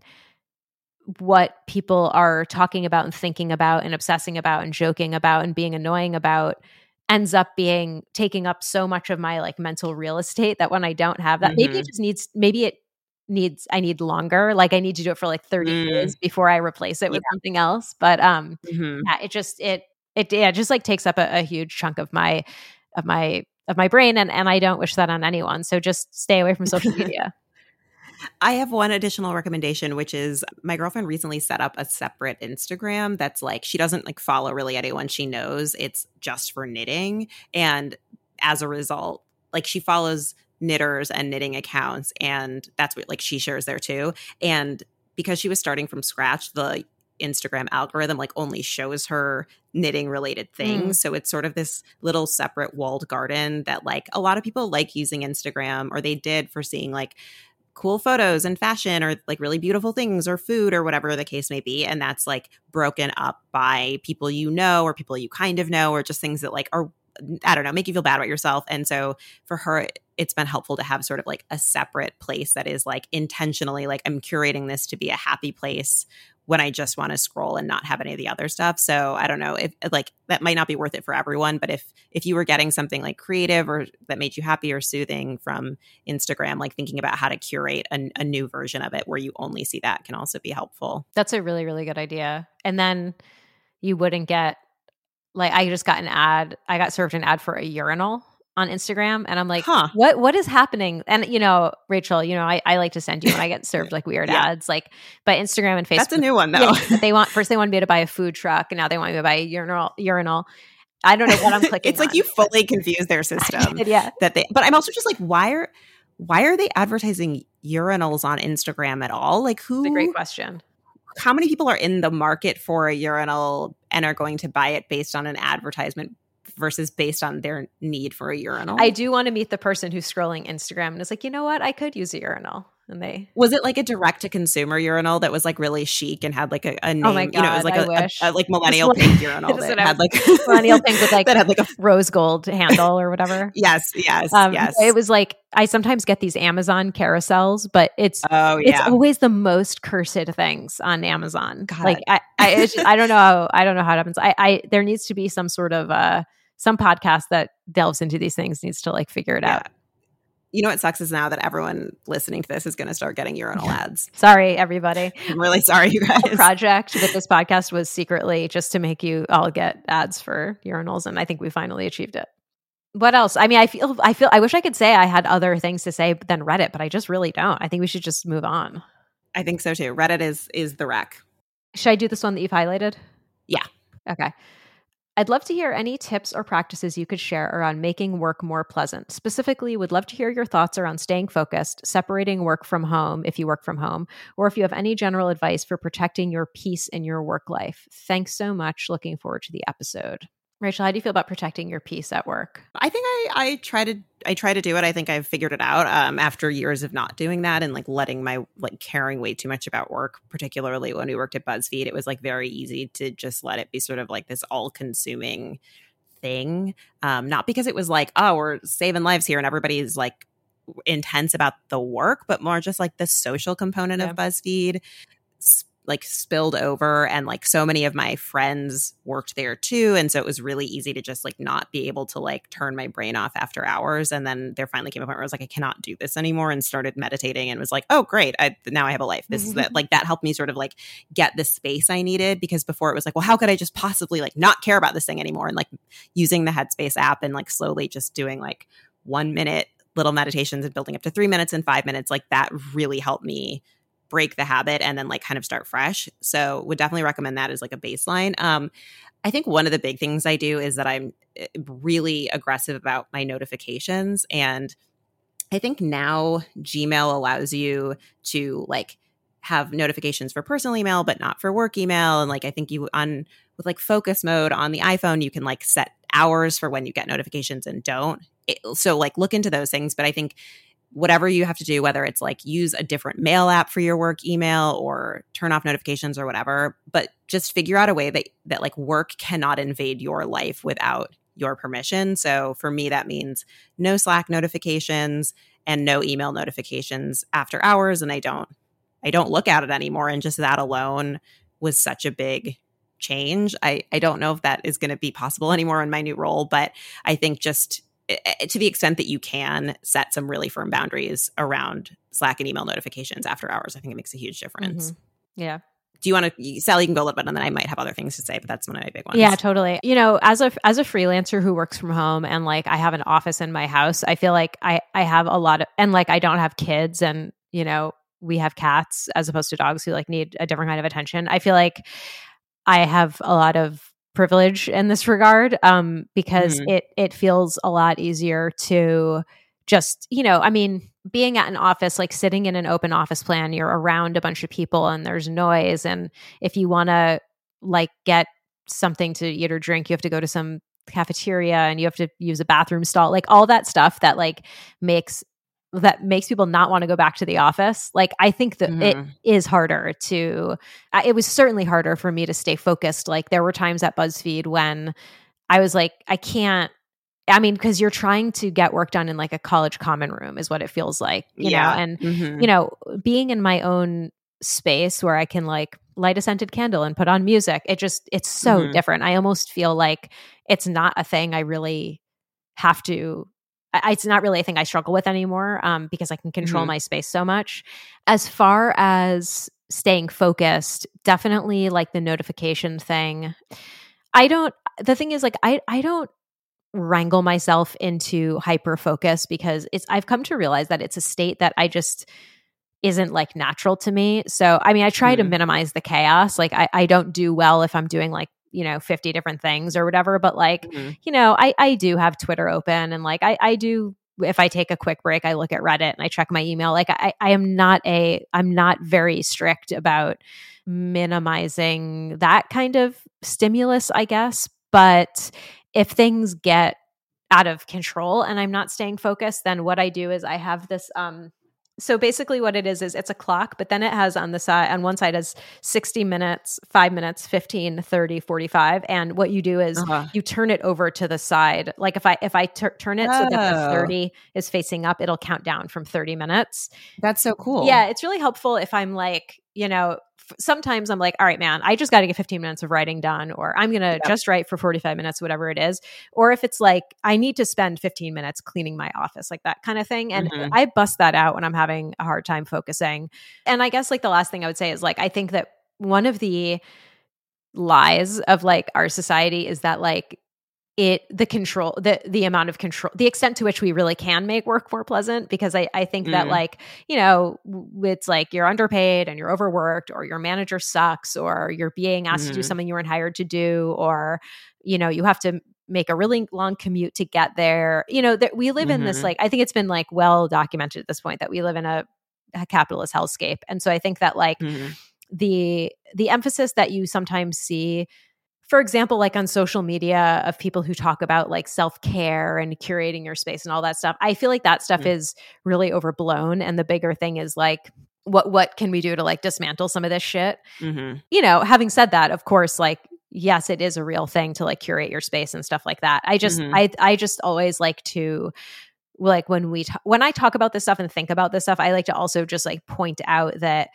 what people are talking about and thinking about and obsessing about and joking about and being annoying about ends up being taking up so much of my like mental real estate that when I don't have that, maybe it Mhm. just needs, maybe it needs, I need longer. Like I need to do it for like thirty Mm. days before I replace it Yeah. with something else. But um, Mhm. yeah, it just, it, it, yeah, it just like takes up a, a huge chunk of my, of my, of my brain. And, and I don't wish that on anyone. So just stay away from social media. I have one additional recommendation, which is my girlfriend recently set up a separate Instagram that's like she doesn't like follow really anyone she knows. It's just for knitting. And as a result, like she follows knitters and knitting accounts, and that's what like she shares there too. And because she was starting from scratch, the Instagram algorithm like only shows her knitting related things. Mm. So it's sort of this little separate walled garden that like a lot of people like using Instagram, or they did, for seeing like cool photos and fashion or like really beautiful things or food or whatever the case may be. And that's like broken up by people you know or people you kind of know, or just things that like are, I don't know, make you feel bad about yourself. And so for her, it's been helpful to have sort of like a separate place that is like intentionally like I'm curating this to be a happy place when I just want to scroll and not have any of the other stuff. So I don't know if like that might not be worth it for everyone, but if if you were getting something like creative or that made you happy or soothing from Instagram, like thinking about how to curate a, a new version of it where you only see that can also be helpful. That's a really, really good idea. And then you wouldn't get, like, I just got an ad, I got served an ad for a urinal on Instagram, and I'm like, Huh. what what is happening? And you know, Rachel, you know, I, I like to send you when I get served like weird Yeah. ads, like, but Instagram and Facebook. That's a new one though. Yeah, they want, first they wanted me to buy a food truck, and now they want me to buy a urinal urinal. I don't know what I'm clicking It's like on. you fully confuse their system. did, yeah. That they, but I'm also just like, why are why are they advertising urinals on Instagram at all? Like who? It's a great question. How many people are in the market for a urinal and are going to buy it based on an advertisement versus based on their need for a urinal? I do want to meet the person who's scrolling Instagram and is like, you know what? I could use a urinal. And they was it like a direct to consumer urinal that was like really chic and had like a, a name? Oh my God, you know, it was like I a, wish. a, a like millennial pink urinal that had like millennial pink with like that had like a rose gold handle or whatever. Yes, yes, um, yes. It was like I sometimes get these Amazon carousels, but it's oh it's yeah, always the most cursed things on Amazon. God. Like I I, it's just, I don't know how I don't know how it happens. I I there needs to be some sort of uh some podcast that delves into these things needs to like figure it yeah. out. You know what sucks is now that everyone listening to this is going to start getting urinal ads. Sorry, everybody. I'm really sorry, you guys. The project with this podcast was secretly just to make you all get ads for urinals, and I think we finally achieved it. What else? I mean, I feel, I feel, I wish I could say I had other things to say than Reddit, but I just really don't. I think we should just move on. I think so too. Reddit is is the wreck. Should I do this one that you've highlighted? Yeah. Okay. I'd love to hear any tips or practices you could share around making work more pleasant. Specifically, would love to hear your thoughts around staying focused, separating work from home if you work from home, or if you have any general advice for protecting your peace in your work life. Thanks so much. Looking forward to the episode. Rachel, how do you feel about protecting your peace at work? I think I, I try to I try to do it. I think I've figured it out um, after years of not doing that and like letting my like caring way too much about work, particularly when we worked at BuzzFeed. It was like very easy to just let it be sort of like this all consuming thing. Um, not because it was like, oh, we're saving lives here and everybody's like intense about the work, but more just like the social component Yeah. of BuzzFeed like spilled over, and like so many of my friends worked there too, and so it was really easy to just like not be able to like turn my brain off after hours. And then there finally came a point where I was like, I cannot do this anymore, and started meditating and was like, oh great, I now I have a life. This is that like that helped me sort of like get the space I needed, because before it was like, well, how could I just possibly like not care about this thing anymore? And like using the Headspace app and like slowly just doing like one minute little meditations and building up to three minutes and five minutes, like that really helped me break the habit and then like kind of start fresh. So would definitely recommend that as like a baseline. Um, I think one of the big things I do is that I'm really aggressive about my notifications. And I think now Gmail allows you to like have notifications for personal email, but not for work email. And like, I think you on with like focus mode on the iPhone, you can like set hours for when you get notifications and don't. It, so like look into those things. But I think whatever you have to do, whether it's like use a different mail app for your work email or turn off notifications or whatever, but just figure out a way that that like work cannot invade your life without your permission. So for me, that means no Slack notifications and no email notifications after hours. And I don't, I don't look at it anymore. And just that alone was such a big change. I, I don't know if that is going to be possible anymore in my new role, but I think just to the extent that you can set some really firm boundaries around Slack and email notifications after hours, I think it makes a huge difference. Mm-hmm. Yeah. Do you want to, Sally, you can go a little bit and then I might have other things to say, but that's one of my big ones. Yeah, totally. You know, as a, as a freelancer who works from home and like I have an office in my house, I feel like I, I have a lot of, and like I don't have kids and, you know, we have cats as opposed to dogs who like need a different kind of attention. I feel like I have a lot of privilege in this regard, um, because mm-hmm. it it feels a lot easier to just, you know, I mean, being at an office, like sitting in an open office plan, you're around a bunch of people and there's noise. And if you want to like get something to eat or drink, you have to go to some cafeteria and you have to use a bathroom stall, like all that stuff that like makes that makes people not want to go back to the office. Like, I think that mm-hmm. it is harder to, uh, it was certainly harder for me to stay focused. Like there were times at BuzzFeed when I was like, I can't, I mean, because you're trying to get work done in like a college common room is what it feels like, you yeah. know, and, mm-hmm. you know, being in my own space where I can like light a scented candle and put on music, it just, it's so mm-hmm. different. I almost feel like it's not a thing I really have to I, it's not really a thing I struggle with anymore um, because I can control mm-hmm. my space so much. As far as staying focused, definitely like the notification thing. I don't, the thing is like, I, I don't wrangle myself into hyper focus because it's, I've come to realize that it's a state that I just isn't like natural to me. So, I mean, I try mm-hmm. to minimize the chaos. Like I, I don't do well if I'm doing like, you know, fifty different things or whatever. But like, mm-hmm. you know, I, I do have Twitter open and like, I, I do, if I take a quick break, I look at Reddit and I check my email. Like I, I am not a, I'm not very strict about minimizing that kind of stimulus, I guess. But if things get out of control and I'm not staying focused, then what I do is I have this, um, So basically what it is, is it's a clock, but then it has on the side, on one side has sixty minutes, five minutes, fifteen, thirty, forty-five. And what you do is Uh-huh. you turn it over to the side. Like if I, if I tur- turn it so that the Oh, thirty is facing up, it'll count down from thirty minutes. that's so cool. Yeah, it's really helpful if I'm like, you know, f- sometimes I'm like, all right, man, I just got to get fifteen minutes of writing done, or I'm going to Yep. just write for forty-five minutes, whatever it is. Or if it's like, I need to spend fifteen minutes cleaning my office, like that kind of thing. And Mhm. I bust that out when I'm having a hard time focusing. And I guess like the last thing I would say is like, I think that one of the lies of like our society is that like, it the control the the amount of control, the extent to which we really can make work more pleasant, because I, I think that Mm. like, you know, w- it's like you're underpaid and you're overworked, or your manager sucks, or you're being asked to do Mhm. something you weren't hired to do, or you know, you have to make a really long commute to get there. You know, that we live in this Mhm. like, I think it's been like well documented at this point that we live in a, a capitalist hellscape. And so I think that like Mhm. the the emphasis that you sometimes see, for example, like on social media, of people who talk about like self-care and curating your space and all that stuff, I feel like that stuff Mm. is really overblown. And the bigger thing is like, what what can we do to like dismantle some of this shit? Mhm. You know, having said that, of course, like, yes, it is a real thing to like curate your space and stuff like that. I just Mhm. I I just always like to, like when we ta- when I talk about this stuff and think about this stuff, I like to also just like point out that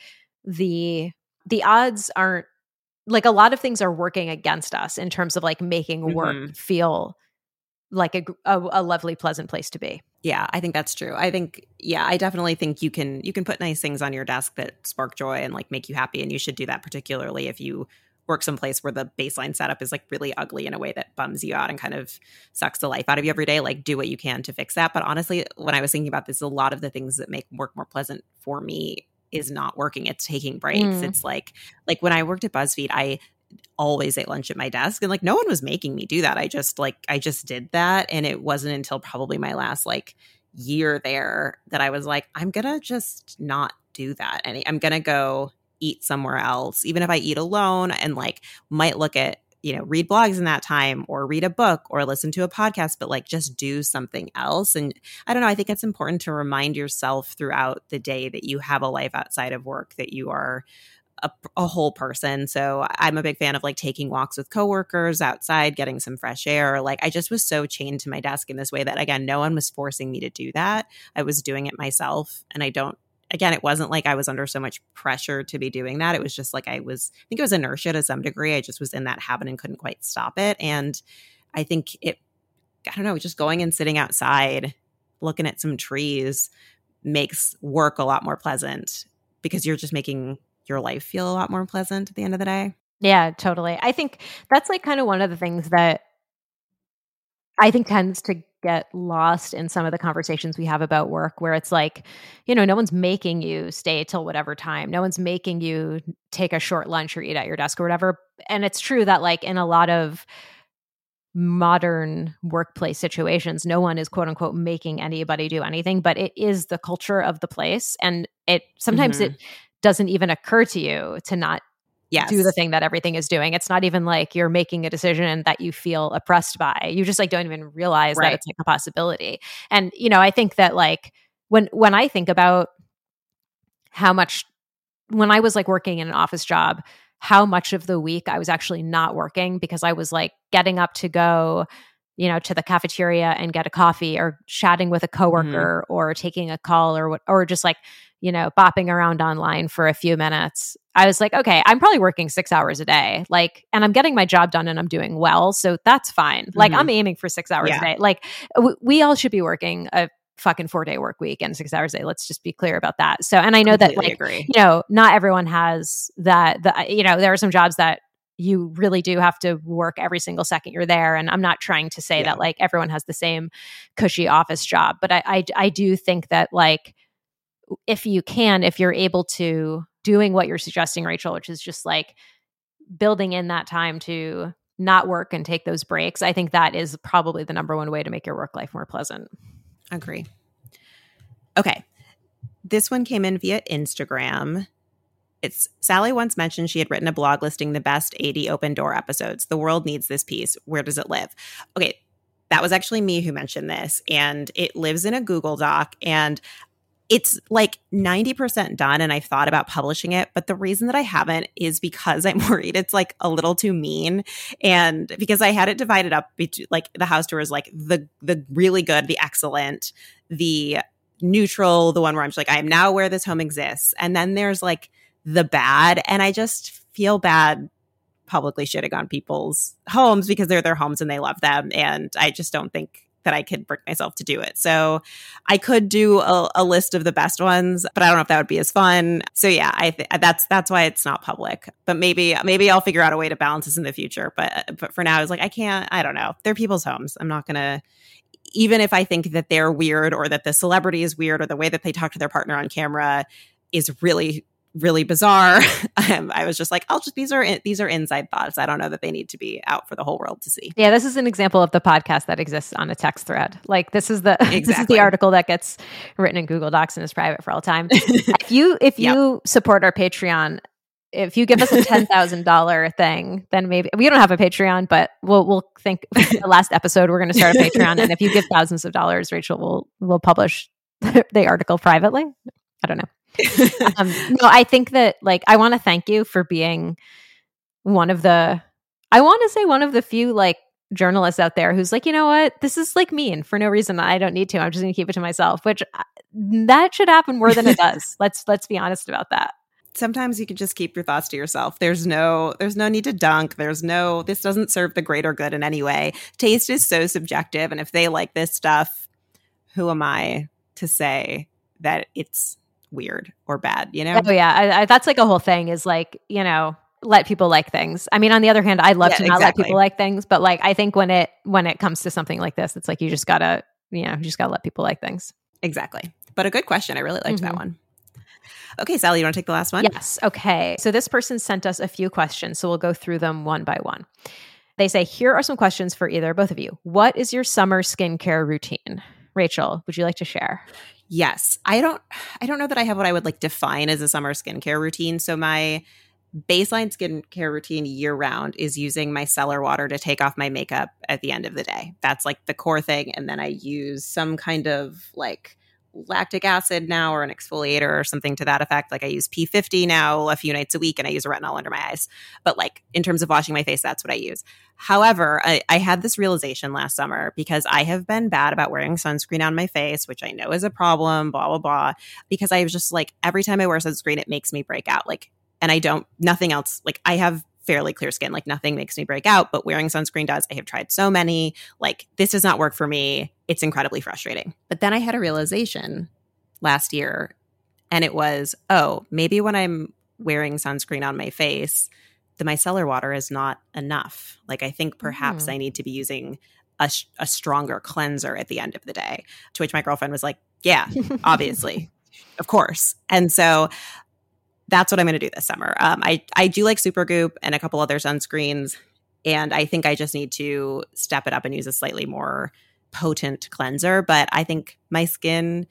the the odds aren't, like, a lot of things are working against us in terms of like making work Mhm. feel like a, gr- a a lovely, pleasant place to be. Yeah, I think that's true. I think, yeah, I definitely think you can you can put nice things on your desk that spark joy and like make you happy, and you should do that, particularly if you work someplace where the baseline setup is like really ugly in a way that bums you out and kind of sucks the life out of you every day. Like, do what you can to fix that. But honestly, when I was thinking about this, a lot of the things that make work more pleasant for me is not working. It's taking breaks. Mm. It's like like when I worked at BuzzFeed, I always ate lunch at my desk, and like no one was making me do that. I just like I just did that, and it wasn't until probably my last like year there that I was like, I'm gonna just not do that, and I'm gonna go eat somewhere else, even if I eat alone, and like might look at, you know, read blogs in that time, or read a book, or listen to a podcast, but like just do something else. And I don't know, I think it's important to remind yourself throughout the day that you have a life outside of work, that you are A, a whole person. So I'm a big fan of like taking walks with coworkers outside, getting some fresh air. Like I just was so chained to my desk in this way that, again, no one was forcing me to do that. I was doing it myself. And I don't, again, it wasn't like I was under so much pressure to be doing that. It was just like I was, I think it was inertia to some degree. I just was in that habit and couldn't quite stop it. And I think it, I don't know, just going and sitting outside, looking at some trees makes work a lot more pleasant, because you're just making your life feel a lot more pleasant at the end of the day. Yeah, totally. I think that's like kind of one of the things that I think tends to get lost in some of the conversations we have about work, where it's like, you know, no one's making you stay till whatever time. No one's making you take a short lunch or eat at your desk or whatever. And it's true that like in a lot of modern workplace situations, no one is quote unquote making anybody do anything, but it is the culture of the place. And it sometimes Mhm. it doesn't even occur to you to not Yes. do the thing that everything is doing. It's not even like you're making a decision that you feel oppressed by. You just like don't even realize Right. that it's like a possibility. And you know, I think that like when when I think about how much, when I was like working in an office job, how much of the week I was actually not working because I was like getting up to go, you know, to the cafeteria and get a coffee, or chatting with a coworker, Mhm. or taking a call, or what, or just like, you know, bopping around online for a few minutes. I was like, okay, I'm probably working six hours a day, like, and I'm getting my job done and I'm doing well, so that's fine. Like, Mhm. I'm aiming for six hours Yeah. a day. Like, w- we all should be working a fucking four day work week and six hours a day. Let's just be clear about that. So, and I know that Completely like, agree. you know, not everyone has that. The you know, there are some jobs that you really do have to work every single second you're there. And I'm not trying to say Yeah. that like everyone has the same cushy office job, but I, I, I do think that like, if you can, if you're able to, doing what you're suggesting, Rachel, which is just like building in that time to not work and take those breaks, I think that is probably the number one way to make your work life more pleasant. Agree. Okay. This one came in via Instagram. It's Sally once mentioned she had written a blog listing the best eighty Open Door episodes. The world needs this piece. Where does it live? Okay. That was actually me who mentioned this, and it lives in a Google Doc. And it's like ninety percent done and I've thought about publishing it. But the reason that I haven't is because I'm worried it's like a little too mean. And because I had it divided up between like the house tour is like the the really good, the excellent, the neutral, the one where I'm just like, I am now aware this home exists. And then there's like the bad. And I just feel bad publicly shitting on people's homes because they're their homes and they love them. And I just don't think that I could bring myself to do it. So I could do a, a list of the best ones, but I don't know if that would be as fun. So yeah, I th- that's that's why it's not public. But maybe maybe I'll figure out a way to balance this in the future. But but for now, I was like, I can't. I don't know. They're people's homes. I'm not gonna. Even if I think that they're weird or that the celebrity is weird or the way that they talk to their partner on camera is really really bizarre. um, I was just like, I'll just these are these are inside thoughts. I don't know that they need to be out for the whole world to see. Yeah, this is an example of the podcast that exists on a text thread. Like this is the exactly. This is the article that gets written in Google Docs and is private for all time. if you if you yep. support our Patreon, if you give us a ten thousand dollar thing, then maybe we don't have a Patreon, but we'll we'll think the last episode we're going to start a Patreon, and if you give thousands of dollars, Rachel will will publish the article privately. I don't know. um, no, I think that like I want to thank you for being one of the I want to say one of the few like journalists out there who's like, you know what, this is like mean for no reason. I don't need to. I'm just going to keep it to myself, which uh, that should happen more than it does. let's let's be honest about that. Sometimes you can just keep your thoughts to yourself. There's no there's no need to dunk. There's no this doesn't serve the greater good in any way. Taste is so subjective, and if they like this stuff, who am I to say that it's weird or bad, you know? Oh yeah, I, I, that's like a whole thing is like, you know, let people like things. I mean, on the other hand, I'd love yeah, to not exactly. let people like things, but like I think when it when it comes to something like this, it's like you just gotta, you know, you just gotta let people like things. Exactly. But a good question. I really liked mm-hmm. that one. Okay, Sally, you want to take the last one? Yes. Okay. So this person sent us a few questions, so we'll go through them one by one. They say, here are some questions for either or both of you. What is your summer skincare routine? Rachel, would you like to share? Yes. I don't I don't know that I have what I would like define as a summer skincare routine. So my baseline skincare routine year round is using micellar water to take off my makeup at the end of the day. That's like the core thing. And then I use some kind of like lactic acid now or an exfoliator or something to that effect. Like I use P fifty now a few nights a week and I use a retinol under my eyes. But like in terms of washing my face, that's what I use. However, I, I had this realization last summer because I have been bad about wearing sunscreen on my face, which I know is a problem, blah, blah, blah, because I was just like, every time I wear sunscreen, it makes me break out. Like, and I don't, nothing else, like I have fairly clear skin, like nothing makes me break out, but wearing sunscreen does. I have tried so many, like this does not work for me. It's incredibly frustrating. But then I had a realization last year and it was, oh, maybe when I'm wearing sunscreen on my face, the micellar water is not enough. Like I think perhaps mm. I need to be using a, sh- a stronger cleanser at the end of the day. To which my girlfriend was like, yeah, obviously, of course. And so that's what I'm going to do this summer. Um, I, I do like Supergoop and a couple other sunscreens. And I think I just need to step it up and use a slightly more potent cleanser. But I think my skin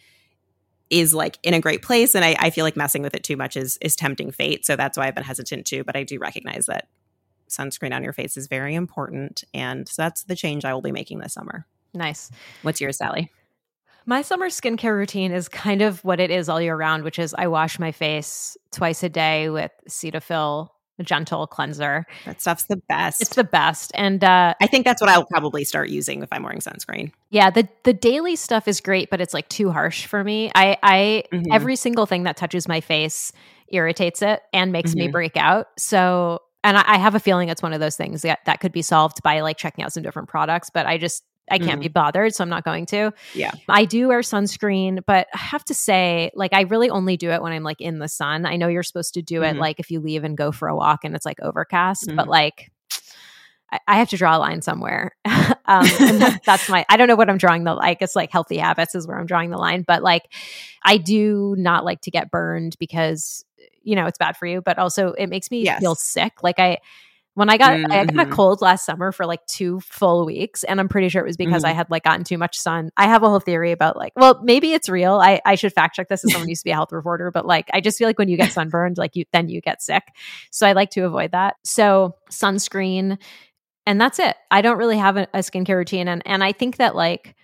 is like in a great place. And I, I feel like messing with it too much is is tempting fate. So that's why I've been hesitant to. But I do recognize that sunscreen on your face is very important. And so that's the change I will be making this summer. Nice. What's yours, Sally? My summer skincare routine is kind of what it is all year round, which is I wash my face twice a day with Cetaphil, a gentle cleanser. That stuff's the best. It's the best. And uh, I think that's what I'll probably start using if I'm wearing sunscreen. Yeah, the the daily stuff is great, but it's like too harsh for me. I, I mm-hmm. every single thing that touches my face irritates it and makes mm-hmm. me break out. So, and I, I have a feeling it's one of those things that, that could be solved by like checking out some different products, but I just I can't mm-hmm. be bothered, so I'm not going to. Yeah. I do wear sunscreen, but I have to say, like, I really only do it when I'm like in the sun. I know you're supposed to do mm-hmm. it like if you leave and go for a walk and it's like overcast, mm-hmm. but like I, I have to draw a line somewhere. um, and that, that's my, I don't know what I'm drawing the, like, it's like healthy habits is where I'm drawing the line, but like I do not like to get burned because, you know, it's bad for you, but also it makes me yes. feel sick. Like I, When I got mm-hmm. I got a cold last summer for like two full weeks, and I'm pretty sure it was because mm-hmm. I had like gotten too much sun. I have a whole theory about like, well, maybe it's real. I, I should fact check this as someone who used to be a health reporter, but like I just feel like when you get sunburned, like you then you get sick. So I like to avoid that. So sunscreen, and that's it. I don't really have a, a skincare routine, and and I think that like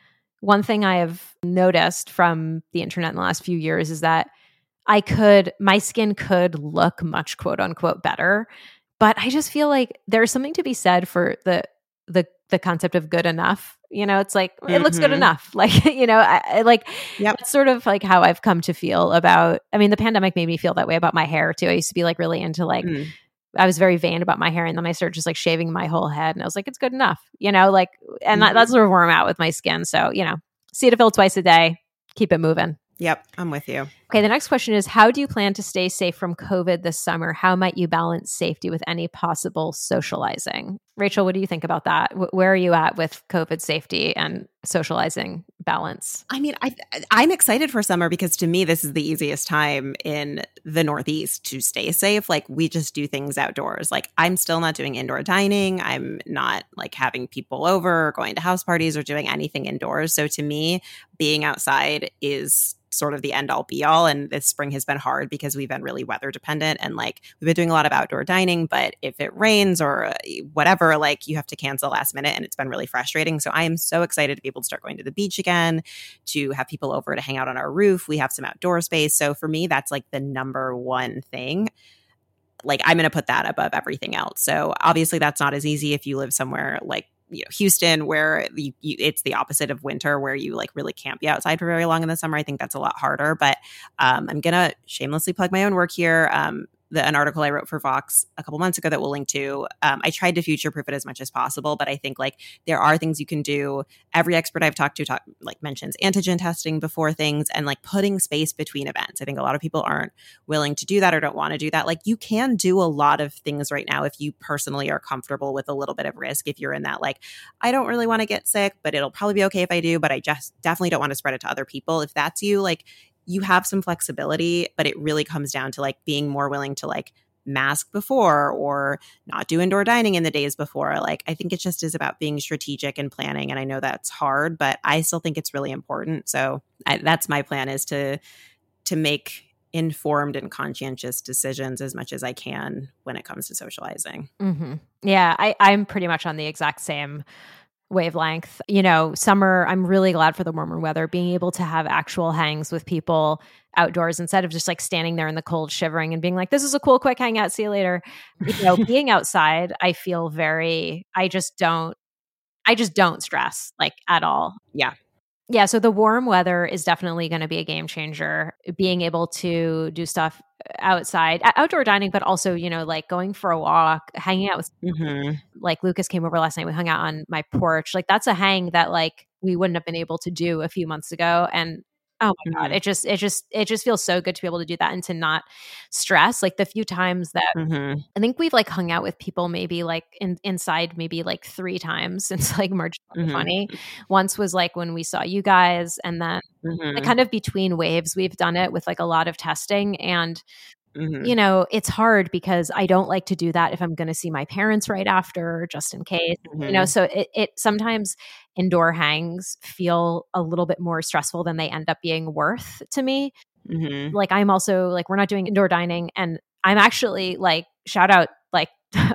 one thing I have noticed from the internet in the last few years is that I could, my skin could look much quote unquote better, but I just feel like there's something to be said for the, the, the concept of good enough. You know, it's like, mm-hmm. it looks good enough. Like, you know, I, I like, yep. That's sort of like how I've come to feel about, I mean, the pandemic made me feel that way about my hair too. I used to be like really into like, mm. I was very vain about my hair, and then I started just like shaving my whole head, and I was like, it's good enough, you know, like, and mm-hmm. that, that's sort of where I'm at with my skin. So, you know, Cetaphil twice a day, keep it moving. Yep, I'm with you. Okay, the next question is, how do you plan to stay safe from COVID this summer? How might you balance safety with any possible socializing? Rachel, what do you think about that? W- where are you at with COVID safety and socializing balance? I mean, I, I'm excited for summer because to me, this is the easiest time in the Northeast to stay safe. Like, we just do things outdoors. Like, I'm still not doing indoor dining. I'm not like having people over or going to house parties or doing anything indoors. So to me, being outside is sort of the end all be all. And this spring has been hard because we've been really weather dependent, and like we've been doing a lot of outdoor dining, but if it rains or whatever, like you have to cancel last minute, and it's been really frustrating. So I am so excited to be able to start going to the beach again, to have people over to hang out on our roof. We have some outdoor space. So for me, that's like the number one thing. Like, I'm going to put that above everything else. So obviously that's not as easy if you live somewhere like, you know, Houston, where you, you, it's the opposite of winter, where you like really can't be outside for very long in the summer. I think that's a lot harder, but um, I'm going to shamelessly plug my own work here. Um, the, an article I wrote for Vox a couple months ago that we'll link to. Um, I tried to future proof it as much as possible, but I think like there are things you can do. Every expert I've talked to talk, like mentions antigen testing before things, and like putting space between events. I think a lot of people aren't willing to do that or don't want to do that. Like, you can do a lot of things right now if you personally are comfortable with a little bit of risk. If you're in that, like, I don't really want to get sick, but it'll probably be okay if I do, but I just definitely don't want to spread it to other people. If that's you, like, you have some flexibility, but it really comes down to like being more willing to like mask before or not do indoor dining in the days before. Like, I think it just is about being strategic and planning. And I know that's hard, but I still think it's really important. So I, that's my plan, is to, to make informed and conscientious decisions as much as I can when it comes to socializing. Mm-hmm. Yeah, I, I'm pretty much on the exact same wavelength. You know, summer, I'm really glad for the warmer weather, being able to have actual hangs with people outdoors instead of just like standing there in the cold shivering and being like, this is a cool quick hangout, see you later. You know, being outside, I feel very, I just don't, I just don't stress like at all. Yeah. Yeah. So the warm weather is definitely going to be a game changer. Being able to do stuff outside, outdoor dining, but also, you know, like going for a walk, hanging out with, mm-hmm. like Lucas came over last night. We hung out on my porch. Like, that's a hang that like we wouldn't have been able to do a few months ago. And oh my mm-hmm. God, it just, it just, it just feels so good to be able to do that and to not stress. Like, the few times that mm-hmm. I think we've like hung out with people maybe like in, inside maybe like three times since like March twenty twenty. Mm-hmm. Once was like when we saw you guys, and then mm-hmm. like kind of between waves, we've done it with like a lot of testing. And Mm-hmm. you know, it's hard because I don't like to do that if I'm going to see my parents right after, just in case, mm-hmm. you know, so it, it sometimes indoor hangs feel a little bit more stressful than they end up being worth to me. Mm-hmm. Like, I'm also like, we're not doing indoor dining, and I'm actually like, shout out like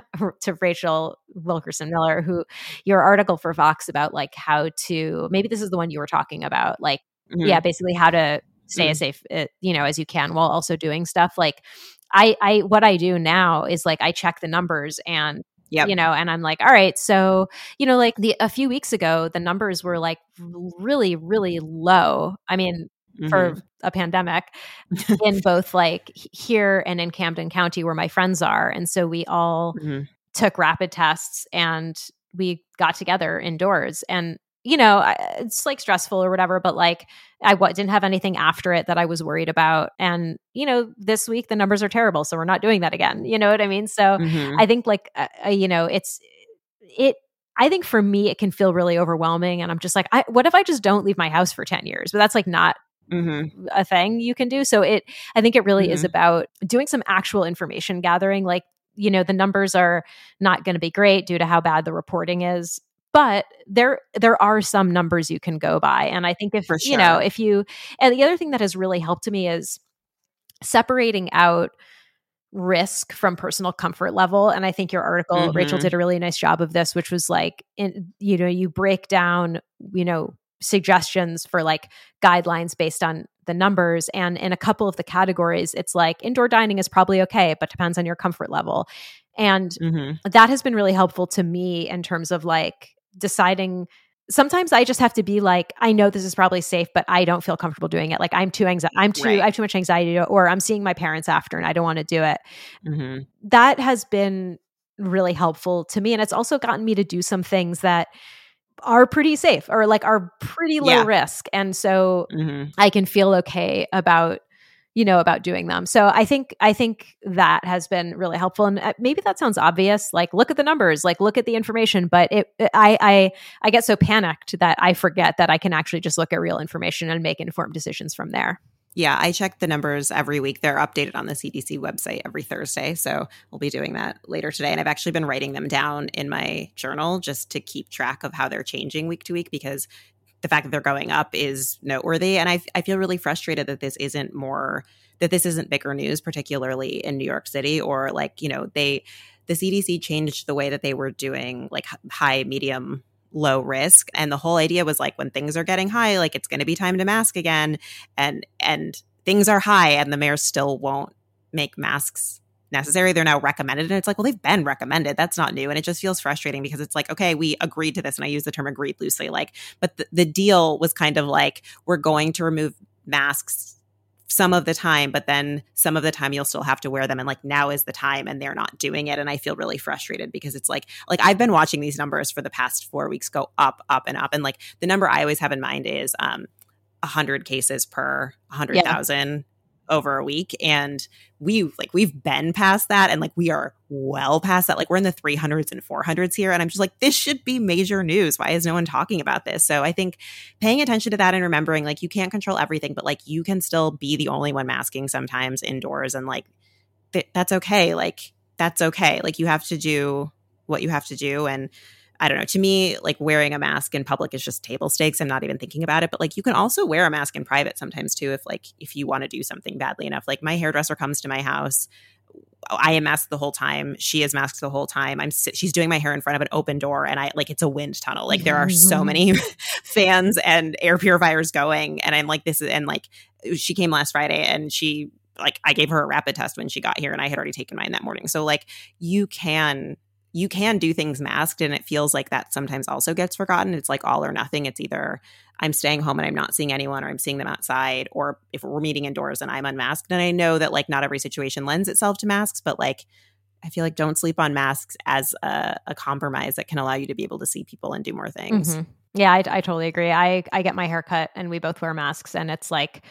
to Rachel Wilkerson Miller, who your article for Vox about like how to, maybe this is the one you were talking about, like, mm-hmm. yeah, basically how to stay mm. as safe, uh, you know, as you can while also doing stuff. Like, I, I, what I do now is like, I check the numbers and, yep. you know, and I'm like, all right, so, you know, like the, a few weeks ago, the numbers were like really, really low. I mean, mm-hmm. for a pandemic in both like here and in Camden County where my friends are. And so we all mm-hmm. took rapid tests and we got together indoors, and you know, it's like stressful or whatever, but like I w- didn't have anything after it that I was worried about. And, you know, this week the numbers are terrible, so we're not doing that again. You know what I mean? So mm-hmm. I think like, uh, you know, it's, it, I think for me, it can feel really overwhelming. And I'm just like, I, what if I just don't leave my house for ten years? But that's like not mm-hmm. a thing you can do. So it, I think it really mm-hmm. is about doing some actual information gathering. Like, you know, the numbers are not going to be great due to how bad the reporting is. But there there are some numbers you can go by. And I think if, sure. you know, if you, and the other thing that has really helped to me is separating out risk from personal comfort level. And I think your article, mm-hmm. Rachel, did a really nice job of this, which was like, in, you know, you break down, you know, suggestions for like guidelines based on the numbers. And in a couple of the categories, it's like indoor dining is probably okay, but depends on your comfort level. And Mm-hmm. that has been really helpful to me in terms of like deciding. Sometimes I just have to be like, I know this is probably safe, but I don't feel comfortable doing it. Like I'm too anxiety, I'm too, Right. I have too much anxiety, to, or I'm seeing my parents after and I don't want to do it. Mm-hmm. That has been really helpful to me. And it's also gotten me to do some things that are pretty safe or like are pretty low Yeah. risk. And so Mm-hmm. I can feel okay about, you know, about doing them. So I think, I think that has been really helpful. And maybe that sounds obvious, like look at the numbers, like look at the information, but it, it I, I, I get so panicked that I forget that I can actually just look at real information and make informed decisions from there. Yeah, I check the numbers every week. They're updated on the C D C website every Thursday. So we'll be doing that later today. And I've actually been writing them down in my journal just to keep track of how they're changing week to week, because the fact that they're going up is noteworthy. And I, I feel really frustrated that this isn't more, that this isn't bigger news, particularly in New York City, or like, you know, they, the C D C changed the way that they were doing like high, medium, low risk. And the whole idea was like, when things are getting high, like it's going to be time to mask again. And, and things are high and the mayors still won't make masks necessary. They're now recommended. And it's like, well, they've been recommended. That's not new. And it just feels frustrating because it's like, okay, we agreed to this. And I use the term agreed loosely, like, but the, the deal was kind of like, we're going to remove masks some of the time, but then some of the time you'll still have to wear them. And like, now is the time, and they're not doing it. And I feel really frustrated because it's like, like I've been watching these numbers for the past four weeks go up, up and up. And like the number I always have in mind is um, a hundred cases per a hundred thousand. Yeah. Over a week. And we like, we've been past that. And like, we are well past that. Like we're in the three hundreds and four hundreds here. And I'm just like, this should be major news. Why is no one talking about this? So I think paying attention to that and remembering like, you can't control everything, but like you can still be the only one masking sometimes indoors. And like, th- that's okay. Like, that's okay. Like you have to do what you have to do. And I don't know, to me, like wearing a mask in public is just table stakes. I'm not even thinking about it. But like you can also wear a mask in private sometimes too, if like if you want to do something badly enough. Like my hairdresser comes to my house. I am masked the whole time. She is masked the whole time. I'm she's doing my hair in front of an open door, and I like it's a wind tunnel. Like there are so many fans and air purifiers going, and I'm like this is and like she came last Friday, and she like I gave her a rapid test when she got here, and I had already taken mine that morning. So like you can. You can do things masked, and it feels like that sometimes also gets forgotten. It's like all or nothing. It's either I'm staying home and I'm not seeing anyone, or I'm seeing them outside, or if we're meeting indoors and I'm unmasked. And I know that like not every situation lends itself to masks, but like I feel like don't sleep on masks as a, a compromise that can allow you to be able to see people and do more things. Mm-hmm. Yeah, I, I totally agree. I, I get my hair cut and we both wear masks, and it's like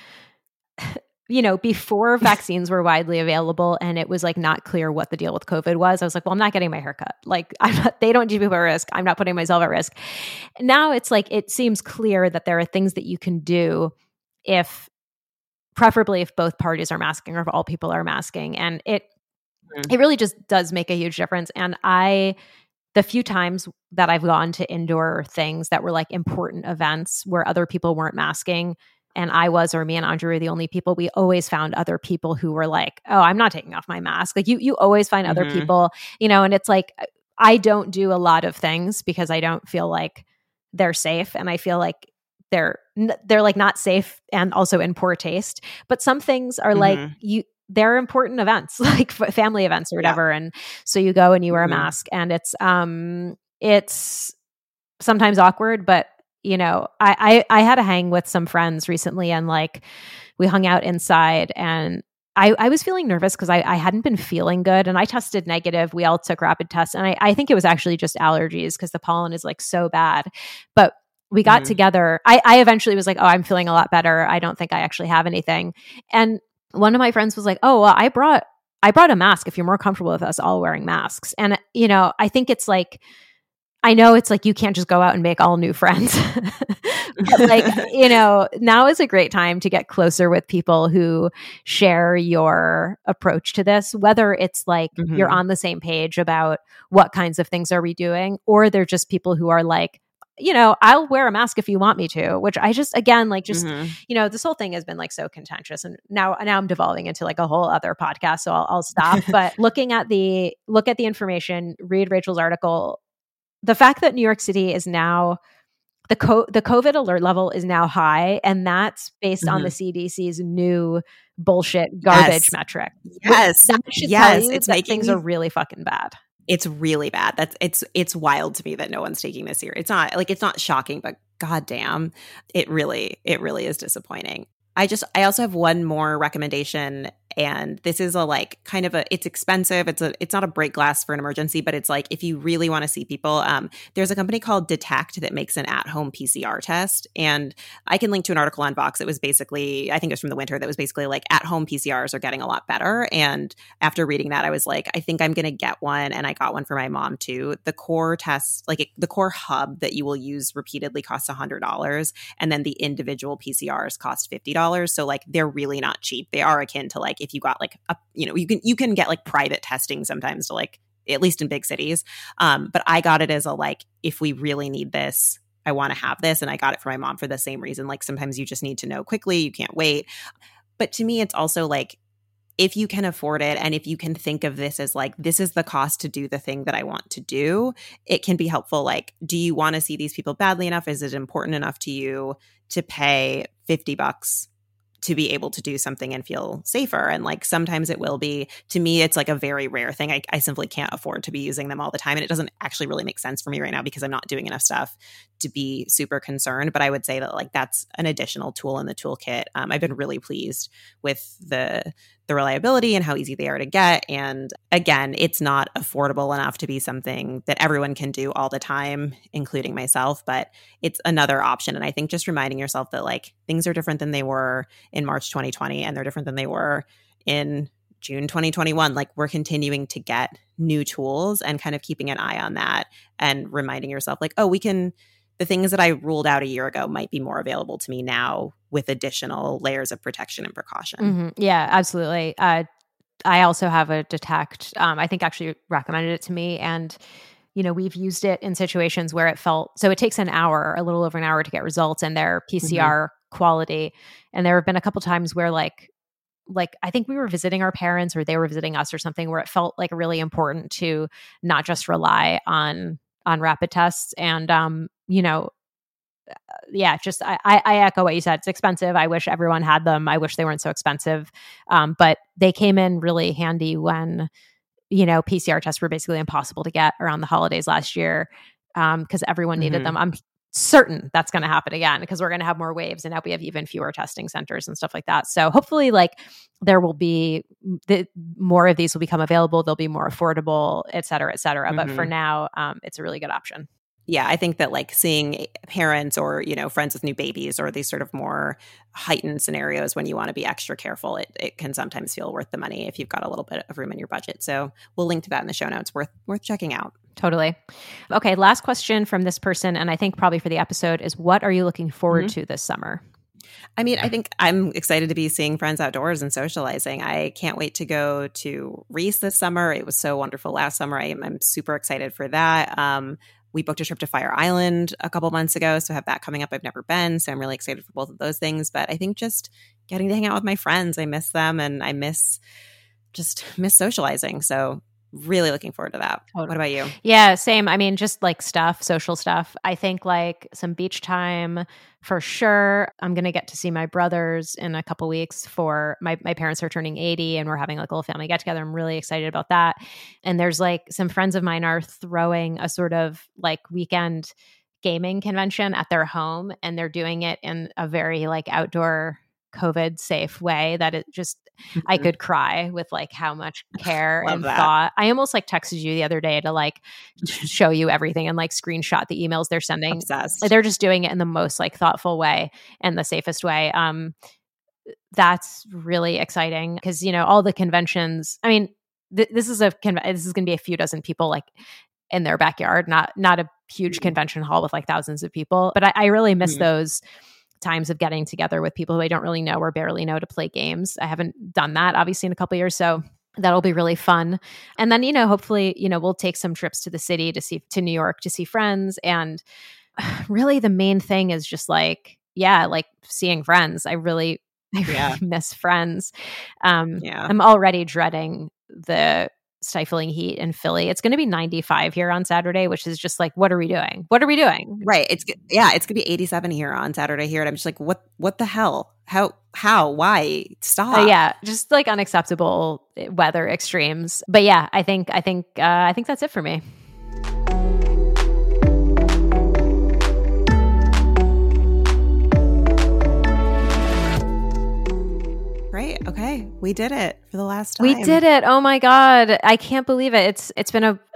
you know, before vaccines were widely available and it was like not clear what the deal with COVID was, I was like, well, I'm not getting my hair cut. Like I'm not, they don't do people at risk. I'm not putting myself at risk. Now it's like, it seems clear that there are things that you can do if, preferably if both parties are masking or if all people are masking. And it, mm. it really just does make a huge difference. And I, the few times that I've gone to indoor things that were like important events where other people weren't masking, and I was, or me and Andrew were the only people, we always found other people who were like, oh, I'm not taking off my mask. Like you, you always find mm-hmm. other people, you know, and it's like, I don't do a lot of things because I don't feel like they're safe. And I feel like they're, they're like not safe and also in poor taste. But some things are mm-hmm. like you, they're important events, like family events or whatever. Yeah. And so you go and you wear mm-hmm. a mask, and it's, um, it's sometimes awkward, but you know, I, I, I had a hang with some friends recently, and like we hung out inside, and I, I was feeling nervous because I, I hadn't been feeling good, and I tested negative. We all took rapid tests, and I, I think it was actually just allergies because the pollen is like so bad. But we got mm-hmm. together. I, I eventually was like, oh, I'm feeling a lot better. I don't think I actually have anything. And one of my friends was like, oh, well, I brought I brought a mask if you're more comfortable with us all wearing masks. And, you know, I think it's like, I know it's like you can't just go out and make all new friends. But like, you know, now is a great time to get closer with people who share your approach to this, whether it's like mm-hmm. you're on the same page about what kinds of things are we doing, or they're just people who are like, you know, I'll wear a mask if you want me to, which I just, again, like just, mm-hmm. you know, this whole thing has been like so contentious, and now, now I'm devolving into like a whole other podcast. So I'll, I'll stop. But looking at the, look at the information, read Rachel's article. The fact that New York City is now the co- the COVID alert level is now high, and that's based Mm-hmm. on the C D C's new bullshit garbage yes. metric. Yes. That should yes. tell you it's that making things me- are really fucking bad. It's really bad. That's it's it's wild to me that no one's taking this serious. It's not like it's not shocking, but goddamn, it really it really is disappointing. I just I also have one more recommendation, and this is a like kind of a it's expensive. It's a it's not a break glass for an emergency, but it's like if you really want to see people, um, there's a company called Detect that makes an at-home P C R test, and I can link to an article on Vox. It was basically I think it was from the winter that was basically like at-home P C Rs are getting a lot better. And after reading that, I was like, I think I'm going to get one, and I got one for my mom too. The core test, like it, the core hub that you will use repeatedly, costs one hundred dollars, and then the individual P C Rs cost fifty dollars. So like they're really not cheap. They are akin to like if you got like a you know you can you can get like private testing sometimes to like at least in big cities. Um, but I got it as a like if we really need this, I want to have this, and I got it for my mom for the same reason. Like sometimes you just need to know quickly. You can't wait. But to me, it's also like if you can afford it and if you can think of this as like this is the cost to do the thing that I want to do, it can be helpful. Like, do you want to see these people badly enough? Is it important enough to you to pay fifty bucks to be able to do something and feel safer? And like sometimes it will be. To me, it's like a very rare thing. I, I simply can't afford to be using them all the time. And it doesn't actually really make sense for me right now because I'm not doing enough stuff to be super concerned. But I would say that like that's an additional tool in the toolkit. Um, I've been really pleased with the the reliability and how easy they are to get. And again, it's not affordable enough to be something that everyone can do all the time, including myself, but it's another option. And I think just reminding yourself that like things are different than they were in March twenty twenty, and they're different than they were in June twenty twenty-one. Like we're continuing to get new tools and kind of keeping an eye on that and reminding yourself like, oh, we can, the things that I ruled out a year ago might be more available to me now with additional layers of protection and precaution. Mm-hmm. Yeah, absolutely. Uh, I also have a Detect. Um, I think actually recommended it to me, and you know we've used it in situations where it felt so. It takes an hour, a little over an hour, to get results, and they're P C R mm-hmm. quality. And there have been a couple times where like, like I think we were visiting our parents or they were visiting us or something, where it felt like really important to not just rely on on rapid tests. And um, you know. Yeah, just I, I echo what you said. It's expensive. I wish everyone had them. I wish they weren't so expensive. Um, but they came in really handy when, you know, P C R tests were basically impossible to get around the holidays last year because um, everyone needed mm-hmm. them. I'm certain that's going to happen again because we're going to have more waves, and now we have even fewer testing centers and stuff like that. So hopefully, like there will be the, more of these will become available. They'll be more affordable, et cetera, et cetera. Mm-hmm. But for now, um, it's a really good option. Yeah, I think that like seeing parents or, you know, friends with new babies or these sort of more heightened scenarios when you want to be extra careful, it, it can sometimes feel worth the money if you've got a little bit of room in your budget. So we'll link to that in the show notes. Worth worth checking out. Totally. Okay, last question from this person, and I think probably for the episode, is what are you looking forward mm-hmm. to this summer? I mean, I think I'm excited to be seeing friends outdoors and socializing. I can't wait to go to Reese this summer. It was so wonderful last summer. I am, I'm super excited for that. Um, We booked a trip to Fire Island a couple months ago, so I have that coming up. I've never been, so I'm really excited for both of those things. But I think just getting to hang out with my friends, I miss them, and I miss just miss socializing. So really looking forward to that. Totally. What about you? Yeah, same. I mean, just like stuff, social stuff. I think like some beach time for sure. I'm going to get to see my brothers in a couple weeks for my, my parents are turning eighty and we're having like a little family get together. I'm really excited about that. And there's like some friends of mine are throwing a sort of like weekend gaming convention at their home, and they're doing it in a very like outdoor COVID safe way that it just, mm-hmm. I could cry with like how much care and that. thought. I almost like texted you the other day to like show you everything and like screenshot the emails they're sending. Obsessed. They're just doing it in the most like thoughtful way and the safest way. Um, that's really exciting because, you know, all the conventions, I mean, th- this is a, con- this is going to be a few dozen people like in their backyard, not, not a huge mm-hmm. convention hall with like thousands of people, but I, I really miss mm-hmm. those times of getting together with people who I don't really know or barely know to play games. I haven't done that obviously in a couple of years. So that'll be really fun. And then, you know, hopefully, you know, we'll take some trips to the city to see, to New York to see friends. And really the main thing is just like, yeah, like seeing friends. I really, I really yeah. miss friends. Um, yeah. I'm already dreading the stifling heat in Philly. It's going to be ninety-five here on Saturday, which is just like, what are we doing? What are we doing? Right. It's yeah, it's gonna be eighty-seven here on Saturday here, and I'm just like, what? What the hell? How? How? Why? Stop. Uh, yeah, just like unacceptable weather extremes. But yeah, I think I think uh, I think that's it for me. Great. Okay, we did it for the last time. We did it. Oh my God, I can't believe it. It's it's been an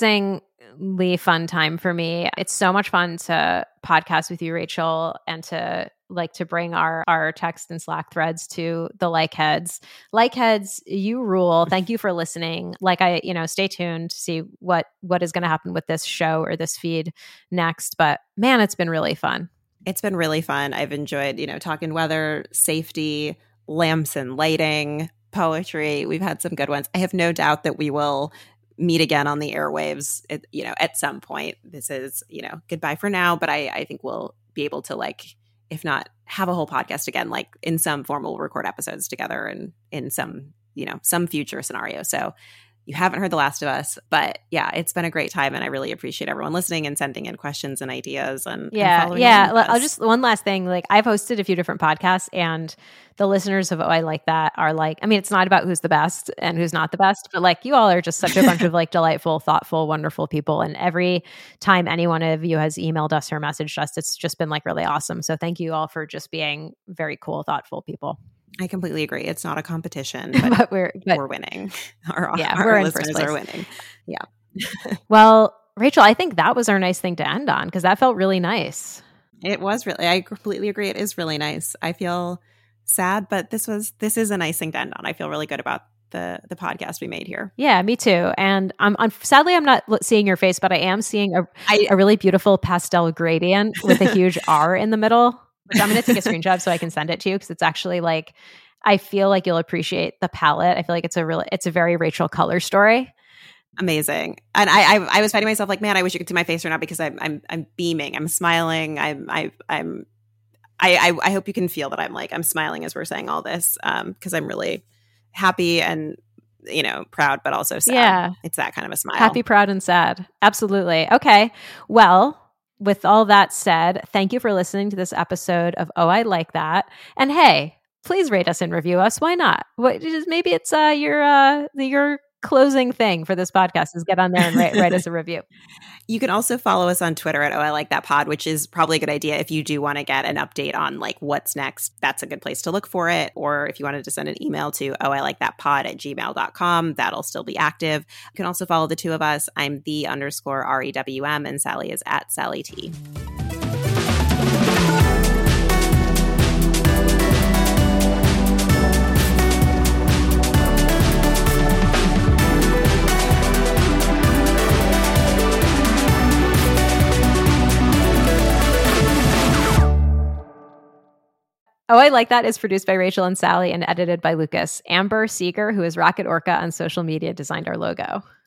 amazingly fun time for me. It's so much fun to podcast with you, Rachel, and to like to bring our our text and Slack threads to the like heads. Like heads, you rule. Thank you for listening. Like I, you know, stay tuned to see what what is going to happen with this show or this feed next. But man, it's been really fun. It's been really fun. I've enjoyed, you know, talking weather, safety, lamps and lighting, poetry. We've had some good ones. I have no doubt that we will meet again on the airwaves, at, you know, at some point. This is, you know, goodbye for now, but I, I think we'll be able to, like, if not have a whole podcast again, like in some form, we'll record episodes together and in some, you know, some future scenario. So you haven't heard The Last of Us, but yeah, it's been a great time, and I really appreciate everyone listening and sending in questions and ideas. And yeah, and yeah. I'll just one last thing. Like, I've hosted a few different podcasts, and the listeners of Oh, I Like That are like, I mean, it's not about who's the best and who's not the best, but like, you all are just such a bunch of like delightful, thoughtful, wonderful people. And every time any one of you has emailed us or messaged us, it's just been like really awesome. So thank you all for just being very cool, thoughtful people. I completely agree. It's not a competition, but, but we're but, we're winning. Our, yeah, our we're in listeners first place. are winning. Yeah. Well, Rachel, I think that was our nice thing to end on, because that felt really nice. It was really. I completely agree. It is really nice. I feel sad, but this was this is a nice thing to end on. I feel really good about the the podcast we made here. Yeah, me too. And I'm, I'm sadly I'm not seeing your face, but I am seeing a I, a really beautiful pastel gradient with a huge R in the middle, which I'm going to take a screenshot so I can send it to you, because it's actually like, I feel like you'll appreciate the palette. I feel like it's a really, it's a very Rachel color story. Amazing. And I, I, I was finding myself like, man, I wish you could see my face right now, because I'm, I'm, I'm beaming. I'm smiling. I'm, I, I'm, I, I, I hope you can feel that I'm like, I'm smiling as we're saying all this, um, because I'm really happy and, you know, proud, but also sad. Yeah. It's that kind of a smile. Happy, proud, and sad. Absolutely. Okay. Well, with all that said, thank you for listening to this episode of Oh, I Like That. And hey, please rate us and review us. Why not? What, just, maybe it's uh, your uh, your closing thing for this podcast is get on there and write, write us a review. You can also follow us on Twitter at Oh, I Like That Pod, which is probably a good idea if you do want to get an update on like what's next. That's a good place to look for it. Or if you wanted to send an email to oh I like that pod at gmail dot com, that'll still be active. You can also follow the two of us. I'm the underscore R E W M, and Sally is at Sally T. Oh, I Like That is produced by Rachel and Sally and edited by Lucas. Amber Seeger, who is Rocket Orca on social media, designed our logo.